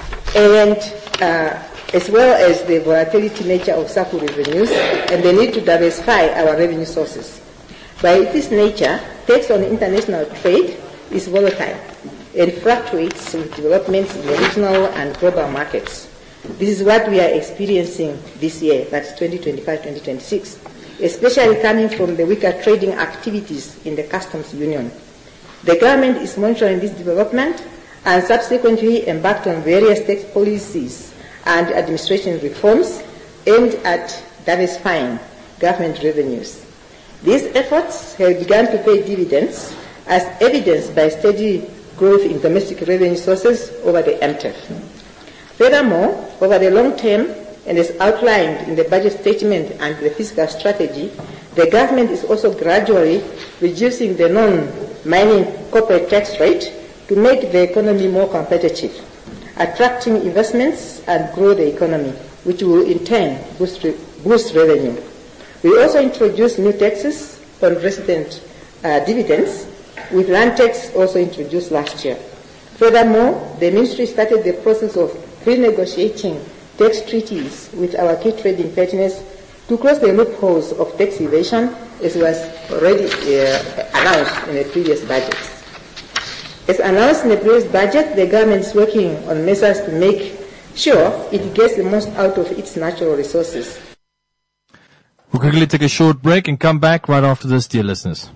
and uh, as well as the volatility nature of S A C revenues and the need to diversify our revenue sources. By its nature, tax on international trade is volatile and fluctuates with developments in the regional and global markets. This is what we are experiencing this year, that's twenty twenty-five twenty twenty-six, especially coming from the weaker trading activities in the customs union. The government is monitoring this development and subsequently embarked on various tax policies and administration reforms aimed at diversifying government revenues. These efforts have begun to pay dividends, as evidenced by steady growth in domestic revenue sources over the M T E F. Furthermore, over the long term, and as outlined in the budget statement and the fiscal strategy, the government is also gradually reducing the non-mining corporate tax rate to make the economy more competitive, attracting investments and grow the economy, which will in turn boost, re- boost revenue. We also introduced new taxes on resident uh, dividends, with land tax also introduced last year. Furthermore, the ministry started the process of renegotiating tax treaties with our key trading partners to close the loopholes of tax evasion, as was already uh, announced in the previous budget. As announced in the previous budget, the government is working on measures to make sure it gets the most out of its natural resources. We'll quickly take a short break and come back right after this, dear listeners.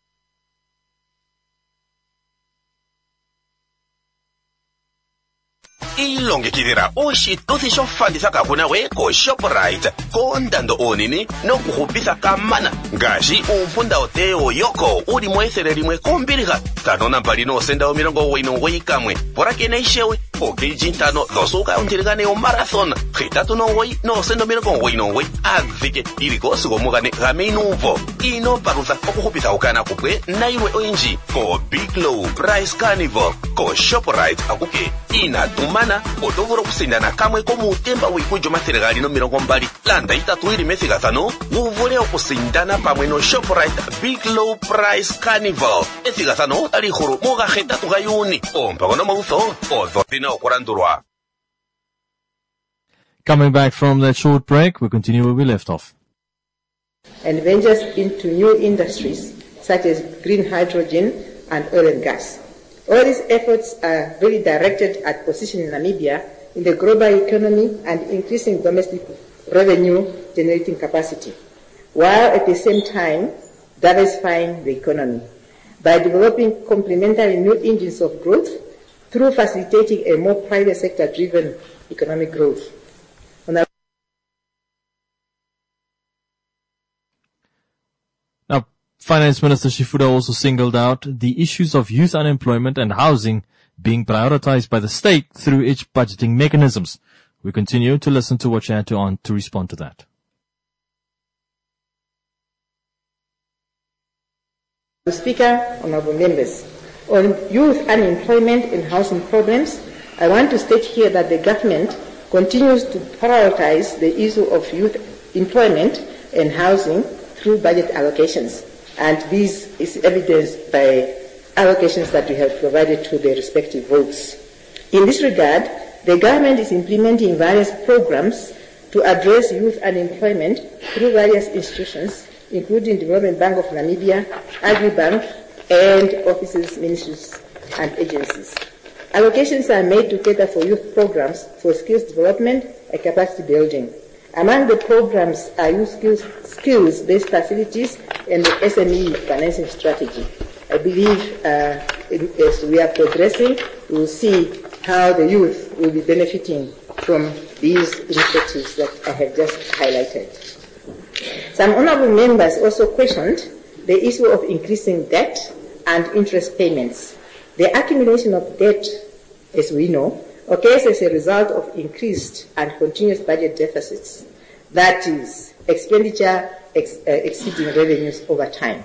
ilongekidira oxituthixa ofandisaka kunawe ko Shoprite kondando onini nokuhupisa kamana ngaxi umpunda oteo yoko uli mwesele limwe kombiliga kanona mpalino osenda omirongo wino weyikamwe porakene ixewe okeji ntano zosuka ontiligane o marathon hitatu no wei no osenda omirongo wino wei avike iliko sigomugane game inuvo ino paruza okuhupisa ukana kupwe naiwe oinji ko Big Low Price Carnival ko Shoprite akuke ina tumana otovura kusindana kamwe komutemba wikujo mathelegali no mirongo mbali landa itatu ili methigathano uvule okusindana pamwe no Shoprite Big Low Price Carnival ethigathano alihuru moga hetatu gayuni ompago no mautho odhothina okurandurwa. Coming back from that short break, we'll continue where we left off. And ventures into new industries such as green hydrogen and oil and gas. All these efforts are really directed at positioning Namibia in the global economy and increasing domestic revenue generating capacity, while at the same time diversifying the economy by developing complementary new engines of growth through facilitating a more private sector driven economic growth. Now, Finance Minister Shifuda also singled out the issues of youth unemployment and housing being prioritized by the state through its budgeting mechanisms. We continue to listen to what she had to on to respond to that. Speaker, honourable members, on youth unemployment and housing problems, I want to state here that the government continues to prioritize the issue of youth employment and housing through budget allocations. And this is evidenced by allocations that we have provided to the respective votes. In this regard, the government is implementing various programs to address youth unemployment through various institutions, including Development Bank of Namibia, Agribank, and offices, ministries, and agencies. Allocations are made to cater for youth programs for skills development and capacity building. Among the programs are youth skills, skills-based facilities and the S M E financing strategy. I believe uh, as we are progressing, we will see how the youth will be benefiting from these initiatives that I have just highlighted. Some honorable members also questioned the issue of increasing debt and interest payments. The accumulation of debt, as we know, occurs as a result of increased and continuous budget deficits. That is, expenditure ex- uh, exceeding revenues over time.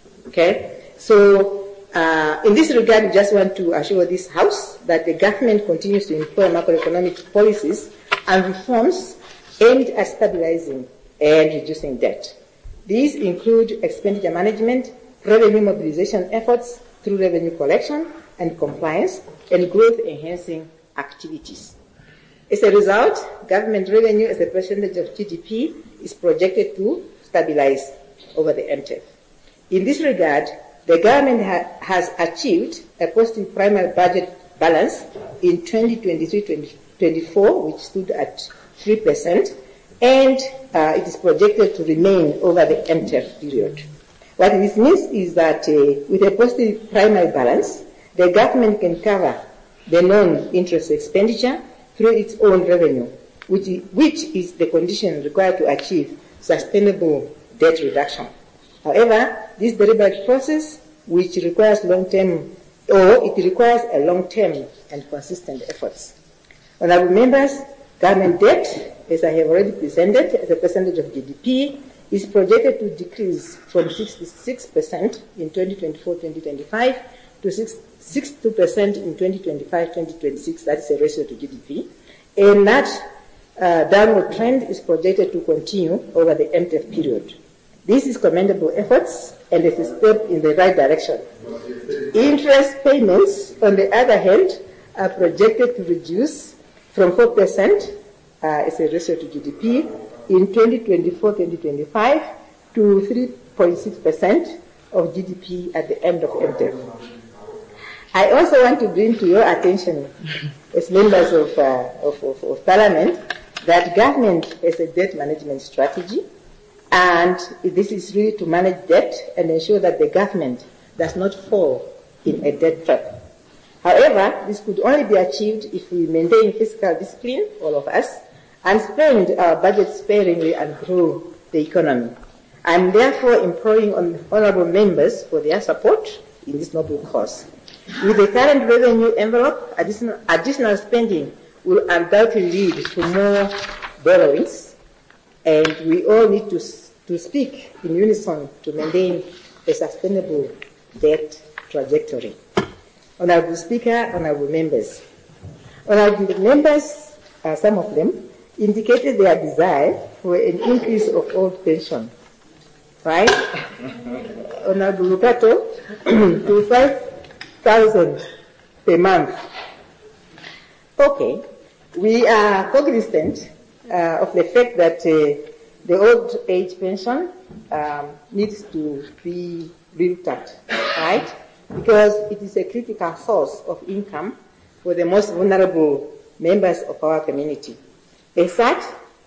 Okay? So, uh, in this regard, we just want to assure this House that the government continues to employ macroeconomic policies and reforms aimed at stabilizing and reducing debt. These include expenditure management, revenue mobilization efforts through revenue collection and compliance, and growth-enhancing activities. As a result, government revenue as a percentage of G D P is projected to stabilize over the M T E F. In this regard, the government ha- has achieved a positive primary budget balance in twenty twenty-three twenty twenty-four, which stood at three percent, and uh, it is projected to remain over the M T E F period. What this means is that uh, with a positive primary balance, the government can cover the non-interest expenditure through its own revenue, which is, which is the condition required to achieve sustainable debt reduction. However, this deliberate process, which requires long-term, or it requires a long-term and consistent efforts. Honourable members, government debt, as I have already presented, as a percentage of G D P, is projected to decrease from sixty-six percent in twenty twenty-four twenty twenty-five to sixty-two percent in twenty twenty-five twenty twenty-six, that is a ratio to G D P, and that uh, downward trend is projected to continue over the M T E F period. This is commendable efforts and is a step in the right direction. Interest payments, on the other hand, are projected to reduce from four percent uh, as a ratio to G D P in twenty twenty-four twenty twenty-five to three point six percent of G D P at the end of M T E F. I also want to bring to your attention, as members of, uh, of, of, of Parliament, that government has a debt management strategy, and this is really to manage debt and ensure that the government does not fall in a debt trap. However, this could only be achieved if we maintain fiscal discipline, all of us, and spend our budget sparingly and grow the economy. I am therefore imploring on honourable members for their support in this noble cause. With the current revenue envelope, additional, additional spending will undoubtedly lead to more borrowings, and we all need to, to speak in unison to maintain a sustainable debt trajectory. Honourable Speaker, honourable members. Honourable members, uh, some of them, indicated their desire for an increase of old pension, right? Honourable Lukato, to five thousand per month. Okay, we are cognizant uh, of the fact that uh, the old age pension um, needs to be built up, right? Because it is a critical source of income for the most vulnerable members of our community. As such,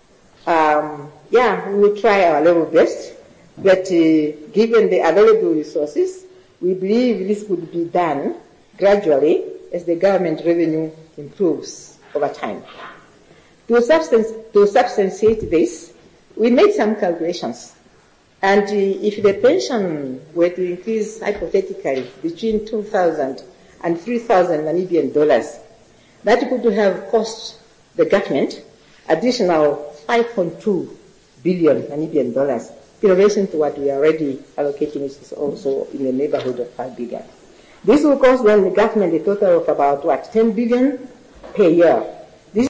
um, yeah, we will try our level best, but uh, given the available resources, we believe this could be done gradually as the government revenue improves over time. To, substan- to substantiate this, we made some calculations. And uh, if the pension were to increase hypothetically between two thousand and three thousand Namibian dollars, that could have cost the government additional five point two billion Namibian dollars. In relation to what we are already allocating, which is also in the neighborhood of five billion. This will cost then the government a total of about, what, ten billion per year. This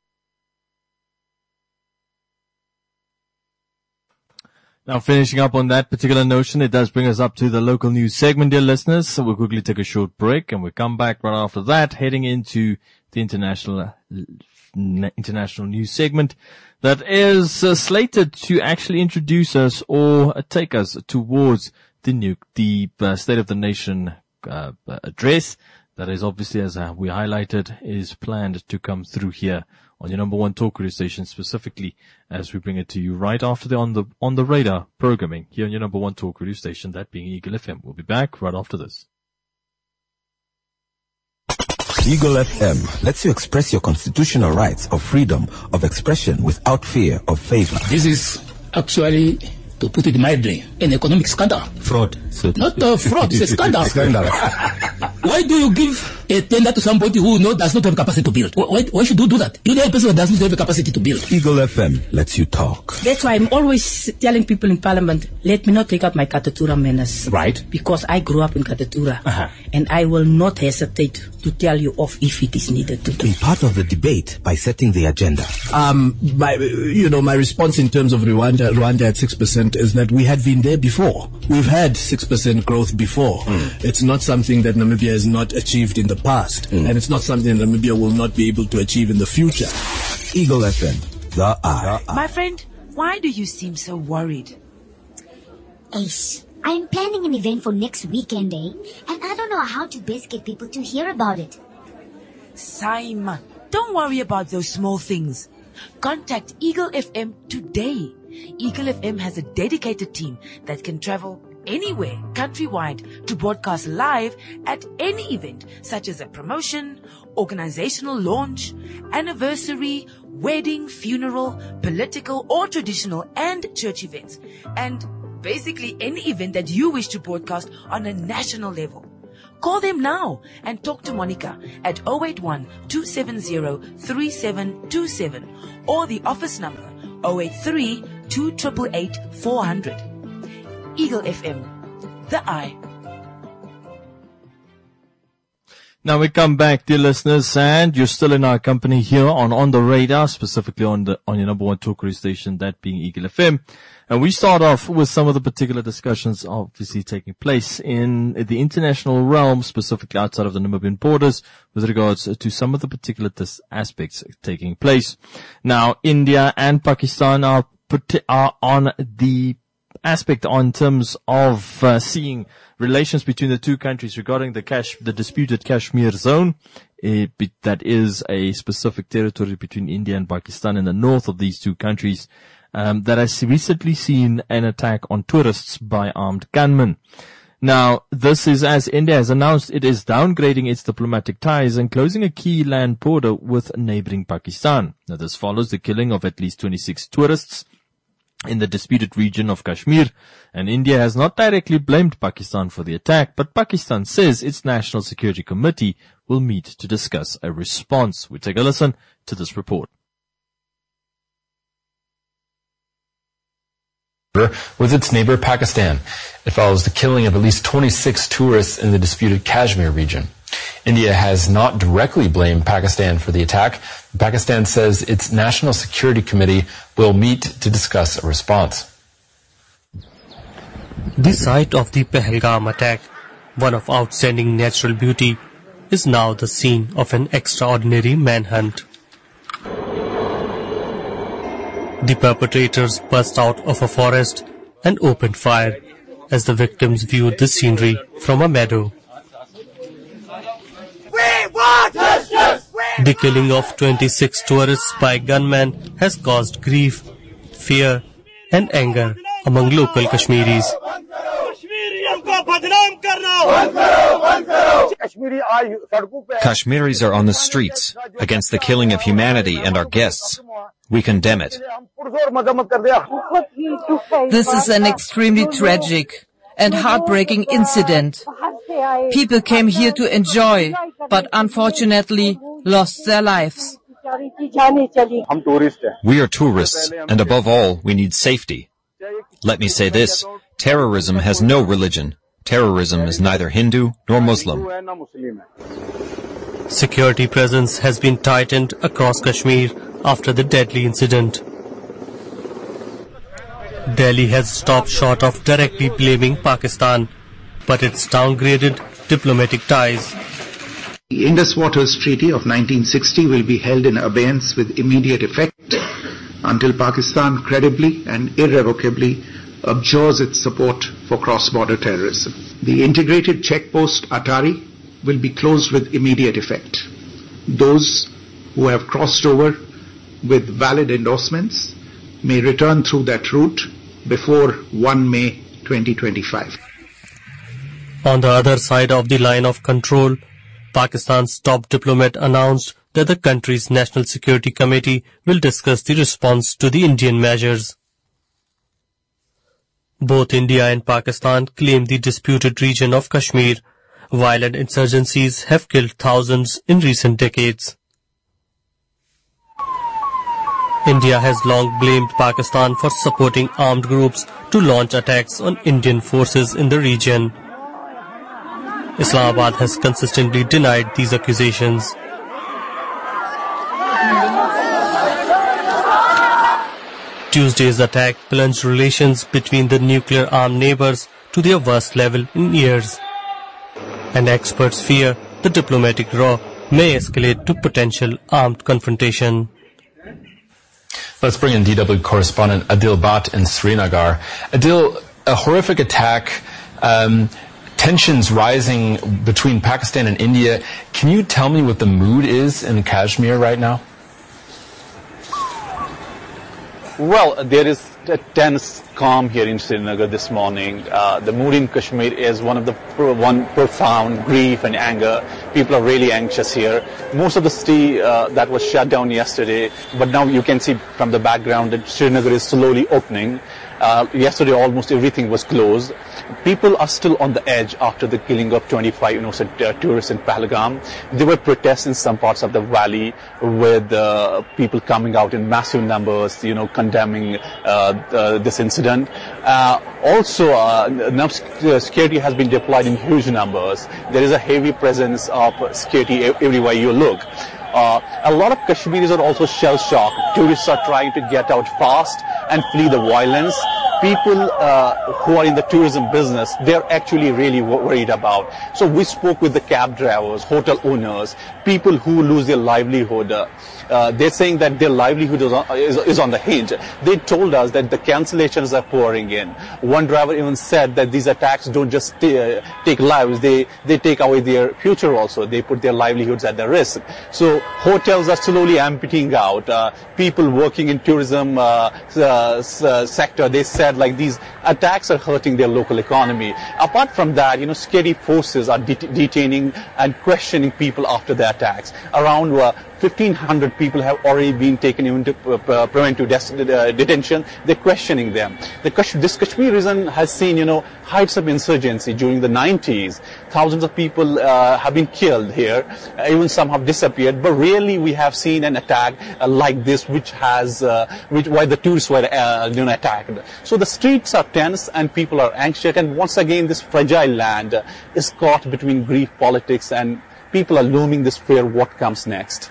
Now, finishing up on that particular notion, it does bring us up to the local news segment, dear listeners. So we'll quickly take a short break, and we'll come back right after that, heading into the international uh, international news segment that is uh, slated to actually introduce us or uh, take us towards the new, the uh, State of the Nation uh, address that is obviously, as uh, we highlighted, is planned to come through here on your number one talk radio station, specifically as we bring it to you right after the on the on the radar programming here on your number one talk radio station, that being Eagle F M. We'll be back right after this. Eagle F M lets you express your constitutional rights of freedom of expression without fear of favor. This is actually, to put it mildly, an economic scandal. Fraud. Not a fraud, it's a scandal. Scandal. Why do you give a tender to somebody who knows does not have capacity to build? Why, why should you do that? You need a person who does not have the capacity to build. Eagle F M lets you talk. That's why I'm always telling people in Parliament, let me not take out my Katatura manners. Right. Because I grew up in Katatura. Uh-huh. And I will not hesitate to tell you off if it is needed to. Be part of the debate by setting the agenda. Um, my, you know, my response in terms of Rwanda, Rwanda at six percent is that we had been there before. We've had six percent growth before. Mm. It's not something that Namibia has not achieved in the past. Mm. And it's not something Namibia will not be able to achieve in the future. Eagle F M, the eye. My friend, why do you seem so worried? Ace, I'm planning an event for next weekend, eh? And I don't know how to best get people to hear about it. Simon, don't worry about those small things. Contact Eagle F M today. Eagle F M has a dedicated team that can travel anywhere countrywide to broadcast live at any event, such as a promotion, organizational launch, anniversary, wedding, funeral, political or traditional and church events, and basically any event that you wish to broadcast on a national level. Call them now and talk to Monica at zero eight one, two seven zero, three seven two seven or the office number zero eight three, two eight eight, eight, four zero zero. Eagle F M, the eye. Now we come back, dear listeners, and you're still in our company here on On the Radar, specifically on the on your number one talk radio station, that being Eagle F M. And we start off with some of the particular discussions obviously taking place in the international realm, specifically outside of the Namibian borders, with regards to some of the particular dis- aspects taking place. Now, India and Pakistan are, put- are on the aspect on terms of uh, seeing relations between the two countries regarding the Kash, the disputed Kashmir zone. It, that is a specific territory between India and Pakistan in the north of these two countries. Um, that has recently seen an attack on tourists by armed gunmen. Now, this is as India has announced it is downgrading its diplomatic ties and closing a key land border with neighboring Pakistan. Now, this follows the killing of at least twenty-six tourists in the disputed region of Kashmir, and India has not directly blamed Pakistan for the attack, but Pakistan says its National Security Committee will meet to discuss a response. We take a listen to this report. With its neighbor Pakistan. It follows the killing of at least twenty-six tourists in the disputed Kashmir region. India has not directly blamed Pakistan for the attack. Pakistan says its National Security Committee will meet to discuss a response. The site of the Pahalgam attack, one of outstanding natural beauty, is now the scene of an extraordinary manhunt. The perpetrators burst out of a forest and opened fire as the victims viewed the scenery from a meadow. The killing of twenty-six tourists by gunmen has caused grief, fear and anger among local Kashmiris. Kashmiris are on the streets against the killing of humanity and our guests. We condemn it. This is an extremely tragic and heartbreaking incident. People came here to enjoy, but unfortunately lost their lives. We are tourists, and above all, we need safety. Let me say this, terrorism has no religion. Terrorism is neither Hindu nor Muslim. Security presence has been tightened across Kashmir after the deadly incident. Delhi has stopped short of directly blaming Pakistan, but it's downgraded diplomatic ties. The Indus Waters Treaty of nineteen sixty will be held in abeyance with immediate effect until Pakistan credibly and irrevocably abjures its support for cross-border terrorism. The integrated checkpost Atari will be closed with immediate effect. Those who have crossed over with valid endorsements may return through that route before first May twenty twenty-five. On the other side of the line of control, Pakistan's top diplomat announced that the country's National Security Committee will discuss the response to the Indian measures. Both India and Pakistan claim the disputed region of Kashmir. Violent insurgencies have killed thousands in recent decades. India has long blamed Pakistan for supporting armed groups to launch attacks on Indian forces in the region. Islamabad has consistently denied these accusations. Tuesday's attack plunged relations between the nuclear-armed neighbors to their worst level in years. And experts fear the diplomatic row may escalate to potential armed confrontation. Let's bring in D W correspondent Adil Bhatt in Srinagar. Adil, a horrific attack, um, tensions rising between Pakistan and India. Can you tell me what the mood is in Kashmir right now? Well, there is a tense calm here in Srinagar this morning. Uh, the mood in Kashmir is one of the pro- one profound grief and anger. People are really anxious here. Most of the city uh, that was shut down yesterday, but now you can see from the background that Srinagar is slowly opening. Uh, yesterday almost everything was closed. People are still on the edge after the killing of twenty-five innocent uh, tourists in Pahalgam. There were protests in some parts of the valley with uh, people coming out in massive numbers, you know, condemning uh, uh, this incident. Uh, also, uh, now security has been deployed in huge numbers. There is a heavy presence of security everywhere you look. Uh, a lot of Kashmiris are also shell-shocked. Tourists are trying to get out fast and flee the violence. People uh, who are in the tourism business, they're actually really worried about. So we spoke with the cab drivers, hotel owners, people who lose their livelihood. Uh, uh, they're saying that their livelihood is on, is, is on the hinge. They told us that the cancellations are pouring in. One driver even said that these attacks don't just t- uh, take lives, they, they take away their future also. They put their livelihoods at the risk. So hotels are slowly emptying out. Uh, people working in tourism uh, uh, sector, they said like these attacks are hurting their local economy. Apart from that, you know, security forces are det- detaining and questioning people after the attacks. Around uh, fifteen hundred people have already been taken into uh, preventive des- uh, detention. They're questioning them. The Kash- this Kashmir region has seen, you know, heights of insurgency during the nineties. Thousands of people uh, have been killed here. Uh, even some have disappeared. But really, we have seen an attack uh, like this, which has, uh, which why the tourists were, uh, you know, attacked. So the streets are tense and people are anxious. And once again, this fragile land uh, is caught between grief, politics, and people are looming this fear. What comes next?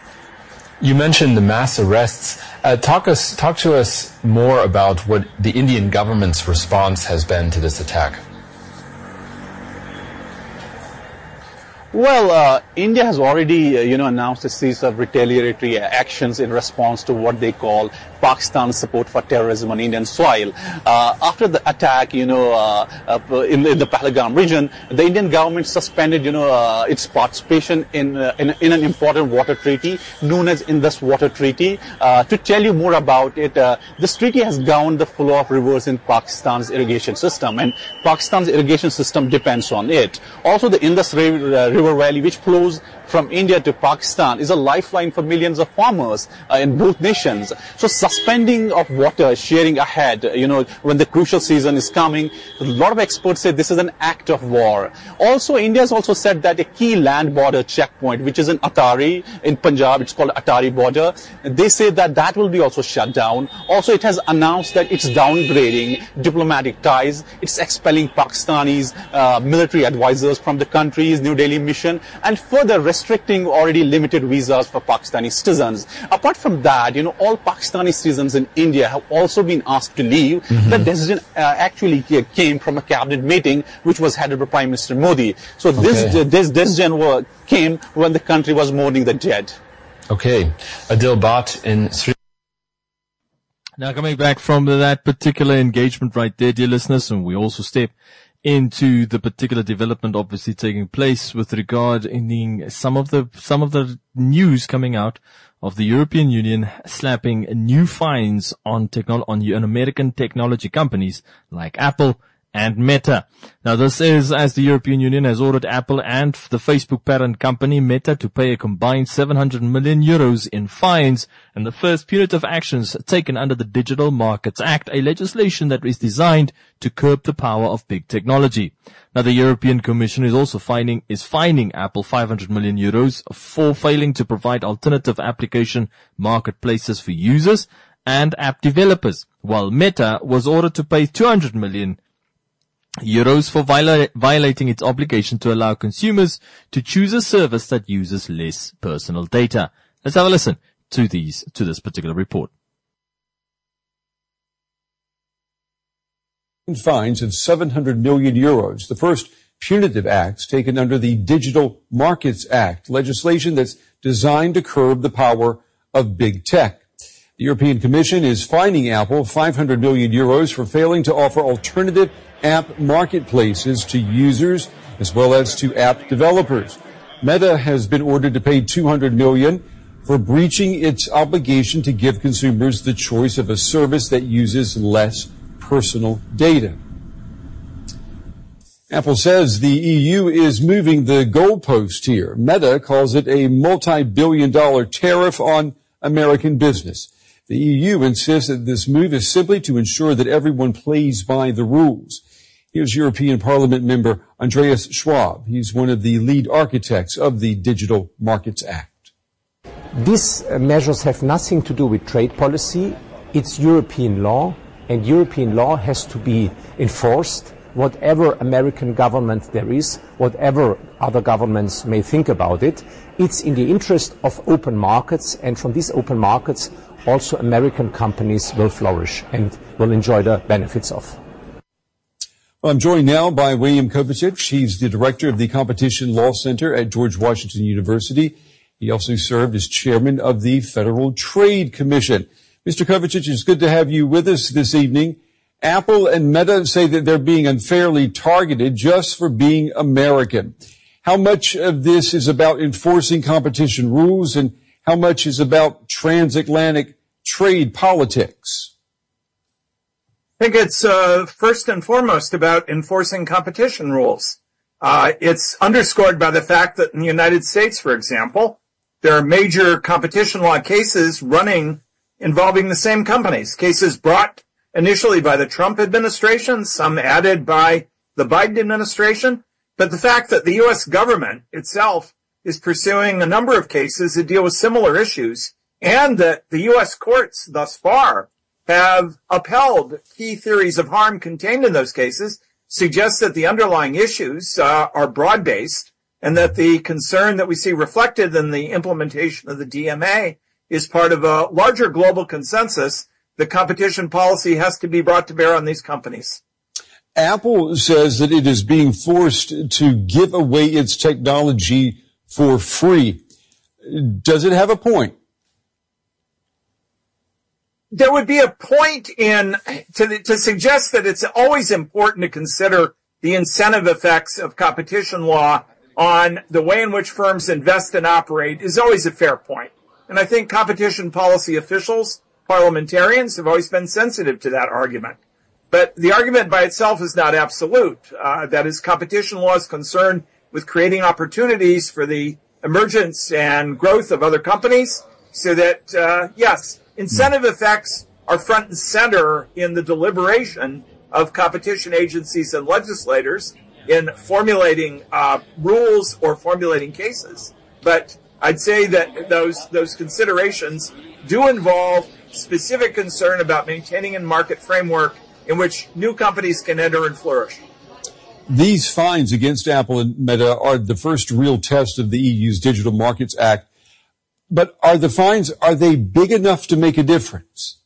You mentioned the mass arrests. Uh, talk us, talk to us more about what the Indian government's response has been to this attack. Well, uh, India has already, uh, you know, announced a series of retaliatory actions in response to what they call Pakistan's support for terrorism on Indian soil. Uh, after the attack, you know, uh, uh, in, in the Pahalgam region, the Indian government suspended, you know, uh, its participation in, uh, in in an important water treaty known as Indus Water Treaty. Uh, to tell you more about it, uh, this treaty has governed the flow of rivers in Pakistan's irrigation system, and Pakistan's irrigation system depends on it. Also, the Indus River, uh, River Valley, which flows from India to Pakistan, is a lifeline for millions of farmers uh, in both nations. So suspending of water sharing ahead, you know, when the crucial season is coming, a lot of experts say this is an act of war. Also, India has also said that a key land border checkpoint, which is in Atari, in Punjab, it's called Atari border, they say that that will be also shut down. Also, it has announced that it's downgrading diplomatic ties, it's expelling Pakistanis, uh, military advisors from the country's New Delhi mission, and further restricting already limited visas for Pakistani citizens. Apart from that, you know, all Pakistani citizens in India have also been asked to leave. Mm-hmm. The decision uh, actually came from a cabinet meeting which was headed by Prime Minister Modi. So okay. this, this decision came when the country was mourning the dead. Okay. Adil Bhatt in Sri. Now coming back from that particular engagement right there, dear listeners, and we also step into the particular development obviously taking place with regard in some of the some of the news coming out of the European Union slapping new fines on technol on, on American technology companies like Apple and Meta. Now, this is as the European Union has ordered Apple and the Facebook parent company Meta to pay a combined seven hundred million euros in fines, and the first punitive actions taken under the Digital Markets Act, a legislation that is designed to curb the power of big technology. Now, the European Commission is also fining, is fining Apple five hundred million euros for failing to provide alternative application marketplaces for users and app developers, while Meta was ordered to pay two hundred million euros for viola- violating its obligation to allow consumers to choose a service that uses less personal data. Let's have a listen to these, to this particular report. Fines of seven hundred million euros, the first punitive acts taken under the Digital Markets Act, legislation that's designed to curb the power of big tech. The European Commission is fining Apple five hundred million euros for failing to offer alternative app marketplaces to users as well as to app developers. Meta has been ordered to pay two hundred million for breaching its obligation to give consumers the choice of a service that uses less personal data. Apple says the E U is moving the goalpost here. Meta calls it a multi-billion dollar tariff on American business. The E U insists that this move is simply to ensure that everyone plays by the rules. Here's European Parliament member Andreas Schwab. He's one of the lead architects of the Digital Markets Act. These measures have nothing to do with trade policy. It's European law, and European law has to be enforced. Whatever American government there is, whatever other governments may think about it, it's in the interest of open markets, and from these open markets, also American companies will flourish and will enjoy the benefits of. Well, I'm joined now by William Kovacic. He's the director of the Competition Law Center at George Washington University. He also served as chairman of the Federal Trade Commission. Mister Kovacic, it's good to have you with us this evening. Apple and Meta say that they're being unfairly targeted just for being American. How much of this is about enforcing competition rules, and how much is about transatlantic trade politics? I think it's uh, first and foremost about enforcing competition rules. Uh, it's underscored by the fact that in the United States, for example, there are major competition law cases running involving the same companies, cases brought initially by the Trump administration, some added by the Biden administration. But the fact that the U S government itself is pursuing a number of cases that deal with similar issues, and that the U S courts thus far have upheld key theories of harm contained in those cases, suggests that the underlying issues uh, are broad-based, and that the concern that we see reflected in the implementation of the D M A is part of a larger global consensus that competition policy has to be brought to bear on these companies. Apple says that it is being forced to give away its technology for free. Does it have a point? There would be a point in to, to suggest that it's always important to consider the incentive effects of competition law on the way in which firms invest and operate is always a fair point. And I think competition policy officials, parliamentarians, have always been sensitive to that argument. But the argument by itself is not absolute. Uh, that is, competition law is concerned with creating opportunities for the emergence and growth of other companies, so that, uh, yes, incentive effects are front and center in the deliberation of competition agencies and legislators in formulating uh, rules or formulating cases. But I'd say that those those considerations do involve specific concern about maintaining a market framework in which new companies can enter and flourish. These fines against Apple and Meta are the first real test of the E U's Digital Markets Act. But are the fines, are they big enough to make a difference?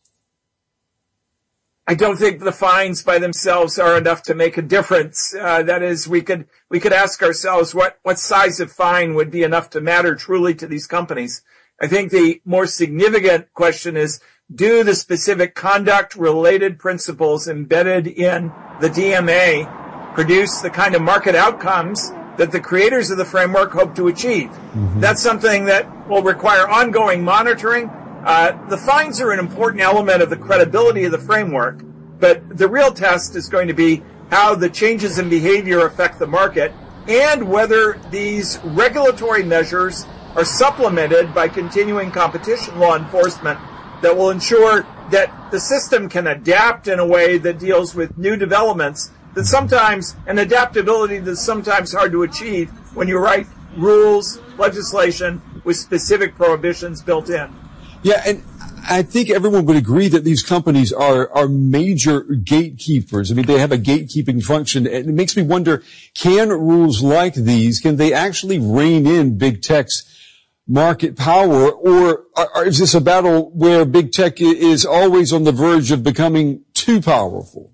I don't think the fines by themselves are enough to make a difference. Uh, that is, we could we could ask ourselves what, what size of fine would be enough to matter truly to these companies. I think the more significant question is, do the specific conduct-related principles embedded in the D M A produce the kind of market outcomes that the creators of the framework hope to achieve? Mm-hmm. That's something that will require ongoing monitoring. Uh, the fines are an important element of the credibility of the framework, but the real test is going to be how the changes in behavior affect the market, and whether these regulatory measures are supplemented by continuing competition law enforcement that will ensure that the system can adapt in a way that deals with new developments that sometimes, an adaptability that's sometimes hard to achieve when you write rules, legislation with specific prohibitions built in. Yeah, and I think everyone would agree that these companies are, are major gatekeepers. I mean, they have a gatekeeping function. And it makes me wonder, can rules like these, can they actually rein in big tech's market power, or, or is this a battle where big tech is always on the verge of becoming too powerful?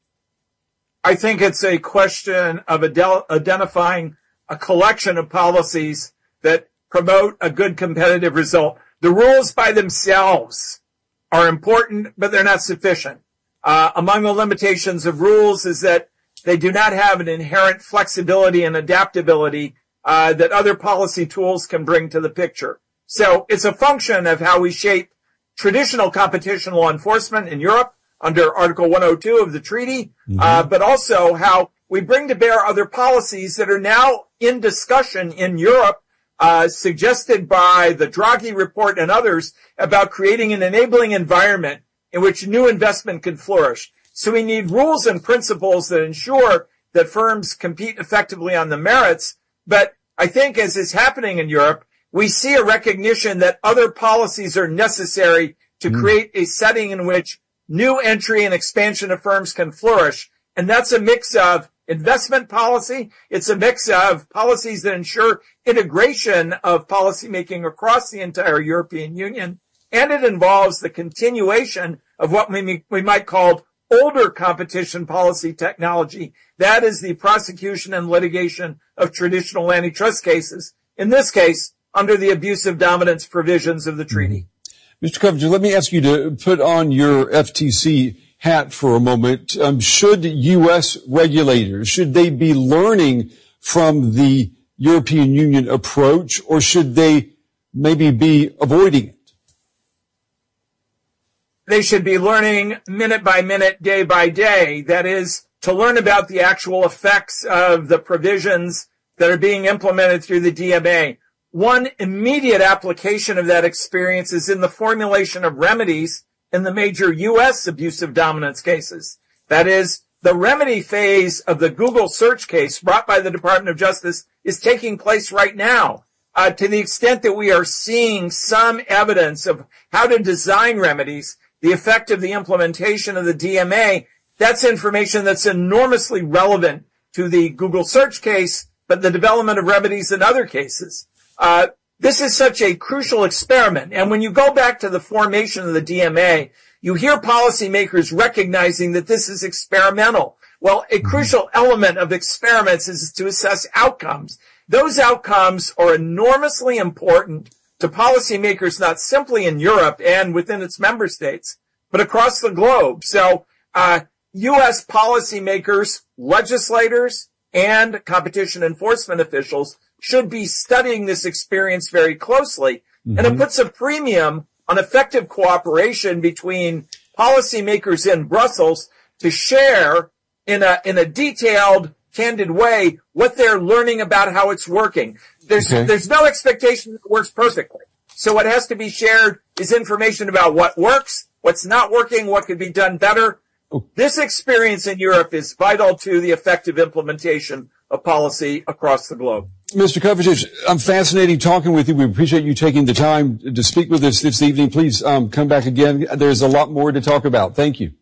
I think it's a question of adel- identifying a collection of policies that promote a good competitive result. The rules by themselves are important, but they're not sufficient. Uh, among the limitations of rules is that they do not have an inherent flexibility and adaptability uh, that other policy tools can bring to the picture. So it's a function of how we shape traditional competition law enforcement in Europe under Article one oh two of the treaty, mm-hmm. uh, but also how we bring to bear other policies that are now in discussion in Europe, uh, suggested by the Draghi report and others about creating an enabling environment in which new investment can flourish. So we need rules and principles that ensure that firms compete effectively on the merits. But I think as is happening in Europe, we see a recognition that other policies are necessary to mm. create a setting in which new entry and expansion of firms can flourish. And that's a mix of investment policy. It's a mix of policies that ensure integration of policymaking across the entire European Union. And it involves the continuation of what we, we might call older competition policy technology. That is the prosecution and litigation of traditional antitrust cases. In this case, under the abusive dominance provisions of the treaty. Mister Covington, let me ask you to put on your F T C hat for a moment. Um, should U S regulators, should they be learning from the European Union approach, or should they maybe be avoiding it? They should be learning minute by minute, day by day. That is, to learn about the actual effects of the provisions that are being implemented through the D M A. One immediate application of that experience is in the formulation of remedies in the major U S abusive dominance cases. That is, the remedy phase of the Google search case brought by the Department of Justice is taking place right now. Uh, to the extent that we are seeing some evidence of how to design remedies, the effect of the implementation of the D M A, that's information that's enormously relevant to the Google search case, but the development of remedies in other cases. Uh, this is such a crucial experiment. And when you go back to the formation of the D M A, you hear policymakers recognizing that this is experimental. Well, a crucial element of experiments is to assess outcomes. Those outcomes are enormously important to policymakers, not simply in Europe and within its member states, but across the globe. So, uh, U S policymakers, legislators, and competition enforcement officials should be studying this experience very closely. Mm-hmm. And it puts a premium on effective cooperation between policymakers in Brussels to share in a, in a detailed, candid way what they're learning about how it's working. There's, okay. there's no expectation that it works perfectly. So what has to be shared is information about what works, what's not working, what could be done better. Oh. This experience in Europe is vital to the effective implementation of policy across the globe. Mister Kovacic, I'm fascinated talking with you. We appreciate you taking the time to speak with us this evening. Please um, come back again. There's a lot more to talk about. Thank you.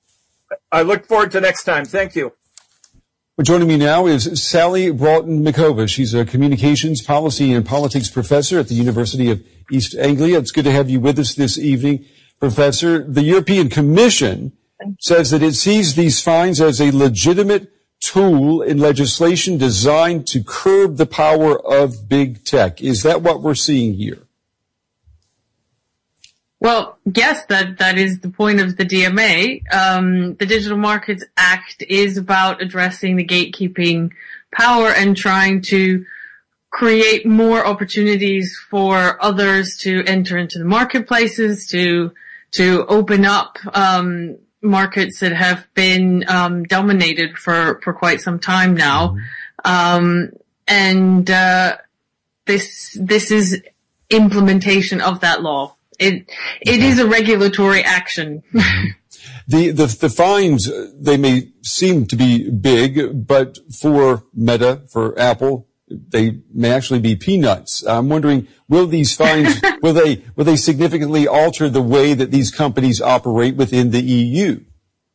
I look forward to next time. Thank you. Well, joining me now is Sally Broughton-McCova. She's a communications, policy, and politics professor at the University of East Anglia. It's good to have you with us this evening, Professor. The European Commission says that it sees these fines as a legitimate tool in legislation designed to curb the power of big tech. Is that what we're seeing here? Well, yes, that, that is the point of the D M A. Um, the Digital Markets Act is about addressing the gatekeeping power and trying to create more opportunities for others to enter into the marketplaces, to, to open up, um, markets that have been um, dominated for, for quite some time now. Mm-hmm. Um, and uh, this this is implementation of that law. It it is a regulatory action. The, the, the fines, they may seem to be big, but for Meta, for Apple, they may actually be peanuts. I'm wondering, will these fines, will they, will they significantly alter the way that these companies operate within the E U?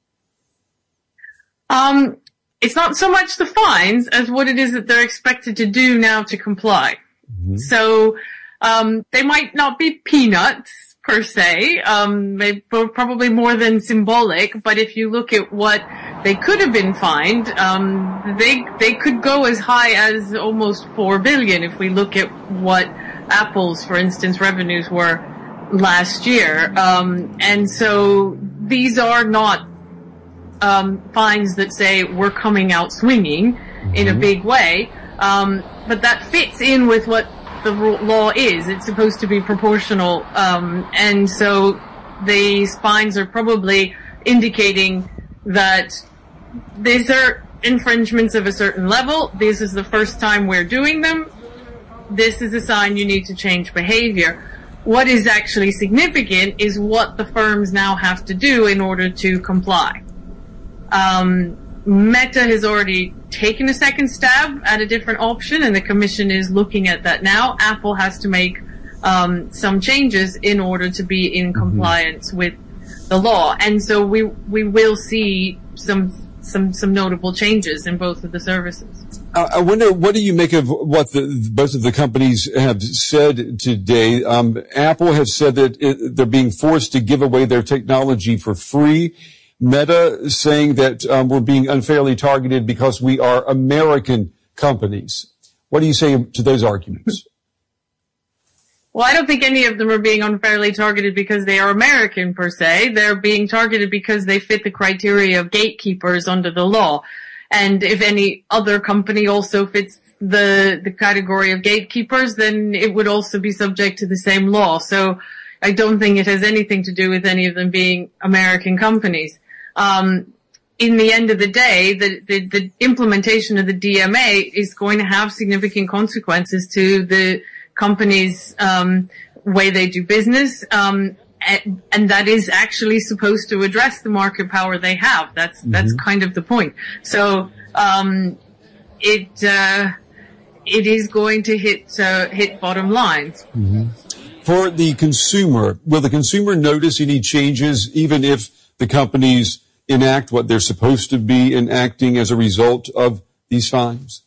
Um, it's not so much the fines as what it is that they're expected to do now to comply. Mm-hmm. So, um, they might not be peanuts per se, um, maybe probably more than symbolic, but if you look at what they could have been fined, um, they, they could go as high as almost four billion if we look at what Apple's, for instance, revenues were last year. Um, and so these are not, um, fines that say we're coming out swinging in a big way, um, but that fits in with what the law is. It's supposed to be proportional, um, and so these fines are probably indicating that these are infringements of a certain level. This is the first time we're doing them. This is a sign you need to change behavior. What is actually significant is what the firms now have to do in order to comply. Um, Meta has already taken a second stab at a different option, and the Commission is looking at that now. Apple has to make um, some changes in order to be in compliance mm-hmm. with the law, and so we we will see some some some notable changes in both of the services. I wonder, what do you make of what the, both of the companies have said today? Um, Apple has said that it, they're being forced to give away their technology for free. Meta saying that um, we're being unfairly targeted because we are American companies. What do you say to those arguments? Well, I don't think any of them are being unfairly targeted because they are American per se. They're being targeted because they fit the criteria of gatekeepers under the law. And if any other company also fits the the category of gatekeepers, then it would also be subject to the same law. So I don't think it has anything to do with any of them being American companies. Um, in the end of the day, the, the, the implementation of the D M A is going to have significant consequences to the company's um, way they do business, um, and, and that is actually supposed to address the market power they have. That's mm-hmm. that's kind of the point. So um, it uh, it is going to hit uh, hit bottom lines. Mm-hmm. For the consumer, will the consumer notice any changes, even if the companies enact what they're supposed to be enacting as a result of these fines?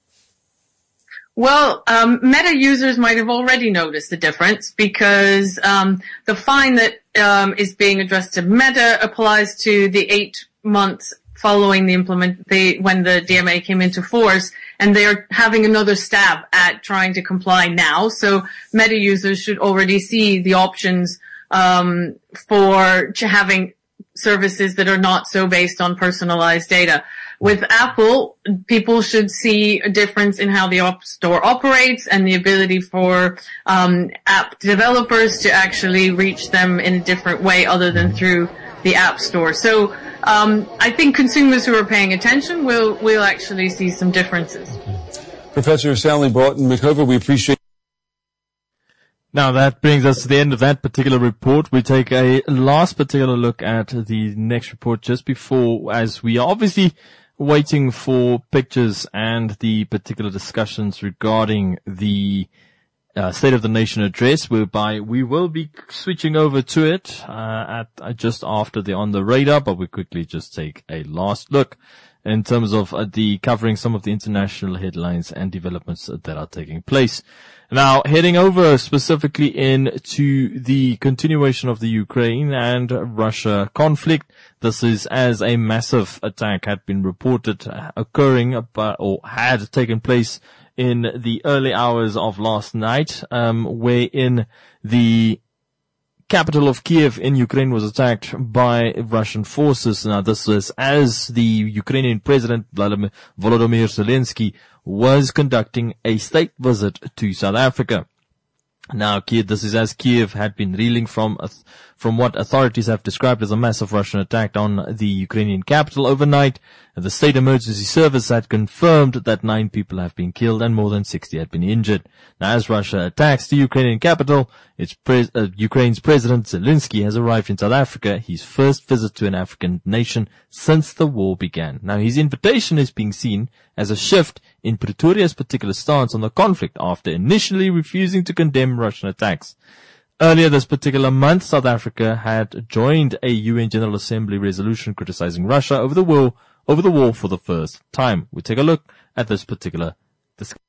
Well, um, Meta users might have already noticed the difference because um, the fine that um, is being addressed to Meta applies to the eight months following the implement the when the D M A came into force, and they are having another stab at trying to comply now. So Meta users should already see the options um, for having services that are not so based on personalized data. With Apple, people should see a difference in how the App Store operates and the ability for um, app developers to actually reach them in a different way other than through the App Store. So um, I think consumers who are paying attention will will actually see some differences. Professor Sally Broughton-McCover, we appreciate. Now that brings us to the end of that particular report. We take a last particular look at the next report just before, as we are obviously waiting for pictures and the particular discussions regarding the uh, State of the Nation address, whereby we will be switching over to it uh, at uh, just after the On the Radar, but we quickly just take a last look in terms of uh, the covering some of the international headlines and developments that are taking place. Now, heading over specifically into the continuation of the Ukraine and Russia conflict. This is as a massive attack had been reported occurring or had taken place in the early hours of last night, um, wherein the capital of Kiev in Ukraine was attacked by Russian forces. Now, this is as the Ukrainian President Vladimir Volodymyr Zelensky was conducting a state visit to South Africa. Now, Kiev, this is as Kiev had been reeling from from what authorities have described as a massive Russian attack on the Ukrainian capital overnight. The state emergency service had confirmed that nine people have been killed and more than sixty had been injured. Now, as Russia attacks the Ukrainian capital, its pres- uh, Ukraine's President Zelensky has arrived in South Africa, his first visit to an African nation since the war began. Now, his invitation is being seen as a shift in Pretoria's particular stance on the conflict after initially refusing to condemn Russian attacks. Earlier this particular month, South Africa had joined a U N General Assembly resolution criticizing Russia over the war, over the war for the first time. We take a look at this particular discussion.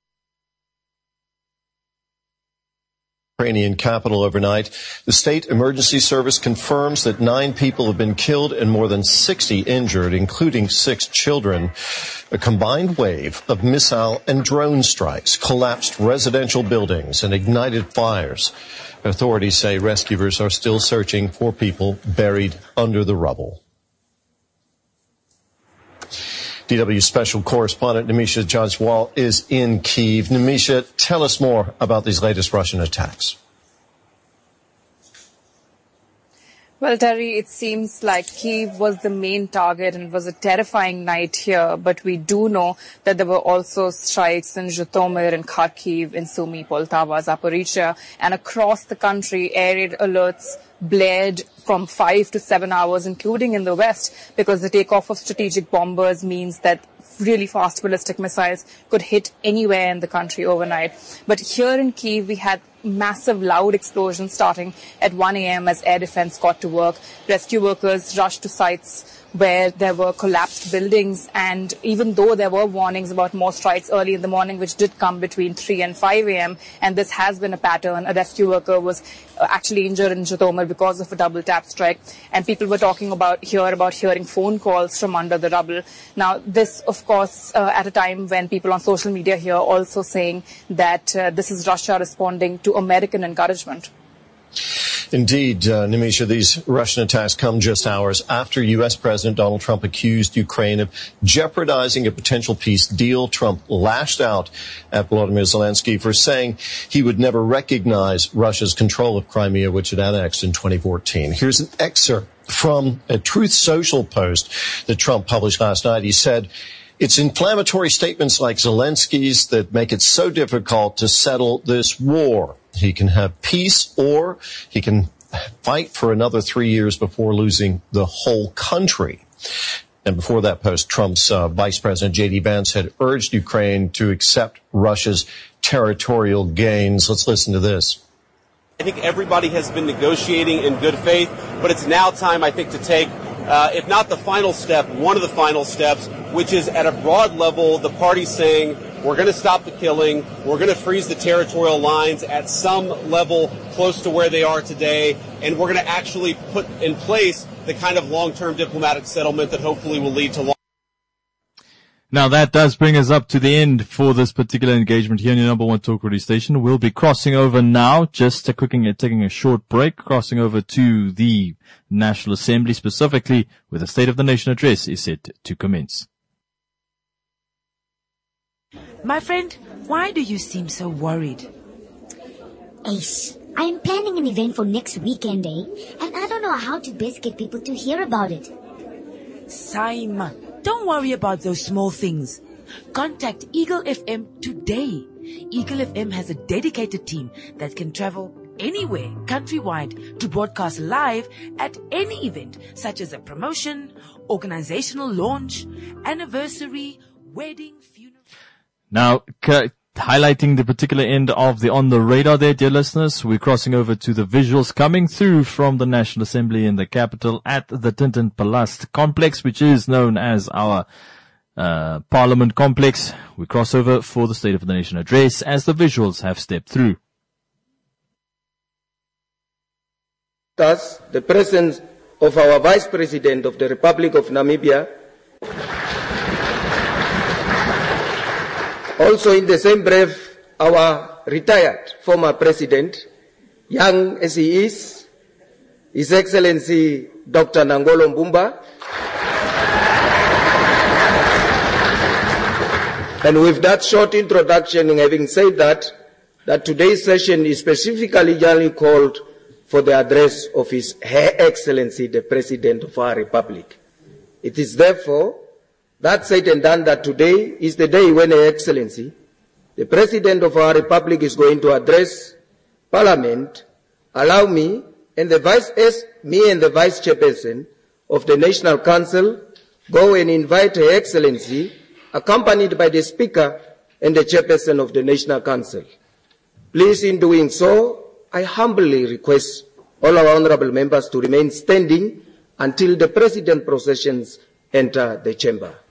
Ukrainian capital overnight. The state emergency service confirms that nine people have been killed and more than sixty injured, including six children. A combined wave of missile and drone strikes collapsed residential buildings and ignited fires. Authorities say rescuers are still searching for people buried under the rubble. D W special correspondent Nimisha Jajwal is in Kyiv. Nimisha, tell us more about these latest Russian attacks. Well, Terry, it seems like Kyiv was the main target and it was a terrifying night here. But we do know that there were also strikes in Zhytomyr and Kharkiv, in Sumy, Poltava, Zaporizhzhia, and across the country, air raid alerts blared from five to seven hours, including in the west, because the takeoff of strategic bombers means that really fast ballistic missiles could hit anywhere in the country overnight. But here in Kyiv, we had massive loud explosions starting at one a.m. as air defense got to work. Rescue workers rushed to sites where there were collapsed buildings, and even though there were warnings about more strikes early in the morning, which did come between three and five a.m., and this has been a pattern, a rescue worker was actually injured in Zhytomyr because of a double tap strike, and people were talking about here about hearing phone calls from under the rubble. Now, this, of course, uh, at a time when people on social media here also saying that uh, this is Russia responding to American encouragement. Indeed, uh, Nimisha, these Russian attacks come just hours after U S. President Donald Trump accused Ukraine of jeopardizing a potential peace deal. Trump lashed out at Volodymyr Zelensky for saying he would never recognize Russia's control of Crimea, which it annexed in twenty fourteen. Here's an excerpt from a Truth Social post that Trump published last night. He said, "It's inflammatory statements like Zelensky's that make it so difficult to settle this war. He can have peace or he can fight for another three years before losing the whole country." And before that post, Trump's uh, Vice President J D Vance had urged Ukraine to accept Russia's territorial gains. Let's listen to this. I think everybody has been negotiating in good faith, but it's now time, I think, to take, uh, if not the final step, one of the final steps, which is at a broad level, the party saying, we're going to stop the killing, we're going to freeze the territorial lines at some level close to where they are today, and we're going to actually put in place the kind of long-term diplomatic settlement that hopefully will lead to long- Now that does bring us up to the end for this particular engagement here on your number one talk radio station. We'll be crossing over now, just a quick, taking a short break, crossing over to the National Assembly specifically, where the State of the Nation address is set to commence. My friend, why do you seem so worried? Ace, I'm planning an event for next weekend, eh? And I don't know how to best get people to hear about it. Saima, don't worry about those small things. Contact Eagle F M today. Eagle F M has a dedicated team that can travel anywhere countrywide to broadcast live at any event, such as a promotion, organizational launch, anniversary, wedding, funeral. Now, c- highlighting the particular end of the On the Radar there, dear listeners, we're crossing over to the visuals coming through from the National Assembly in the capital at the Tintin Palast complex, which is known as our uh, Parliament complex. We cross over for the State of the Nation address as the visuals have stepped through. Thus, the presence of our Vice President of the Republic of Namibia, also in the same breath, our retired former President, young as he is, His Excellency Doctor Nangolo Mbumba. And with that short introduction, having said that, that today's session is specifically generally called for the address of His Her Excellency, the President of our Republic. It is therefore that said and done that today is the day when Her Excellency, the President of our Republic, is going to address Parliament. Allow me and the Vice, me and the Vice Chairperson of the National Council go and invite Her Excellency, accompanied by the Speaker and the Chairperson of the National Council. Please, in doing so, I humbly request all our honorable members to remain standing until the President processions enter the chamber.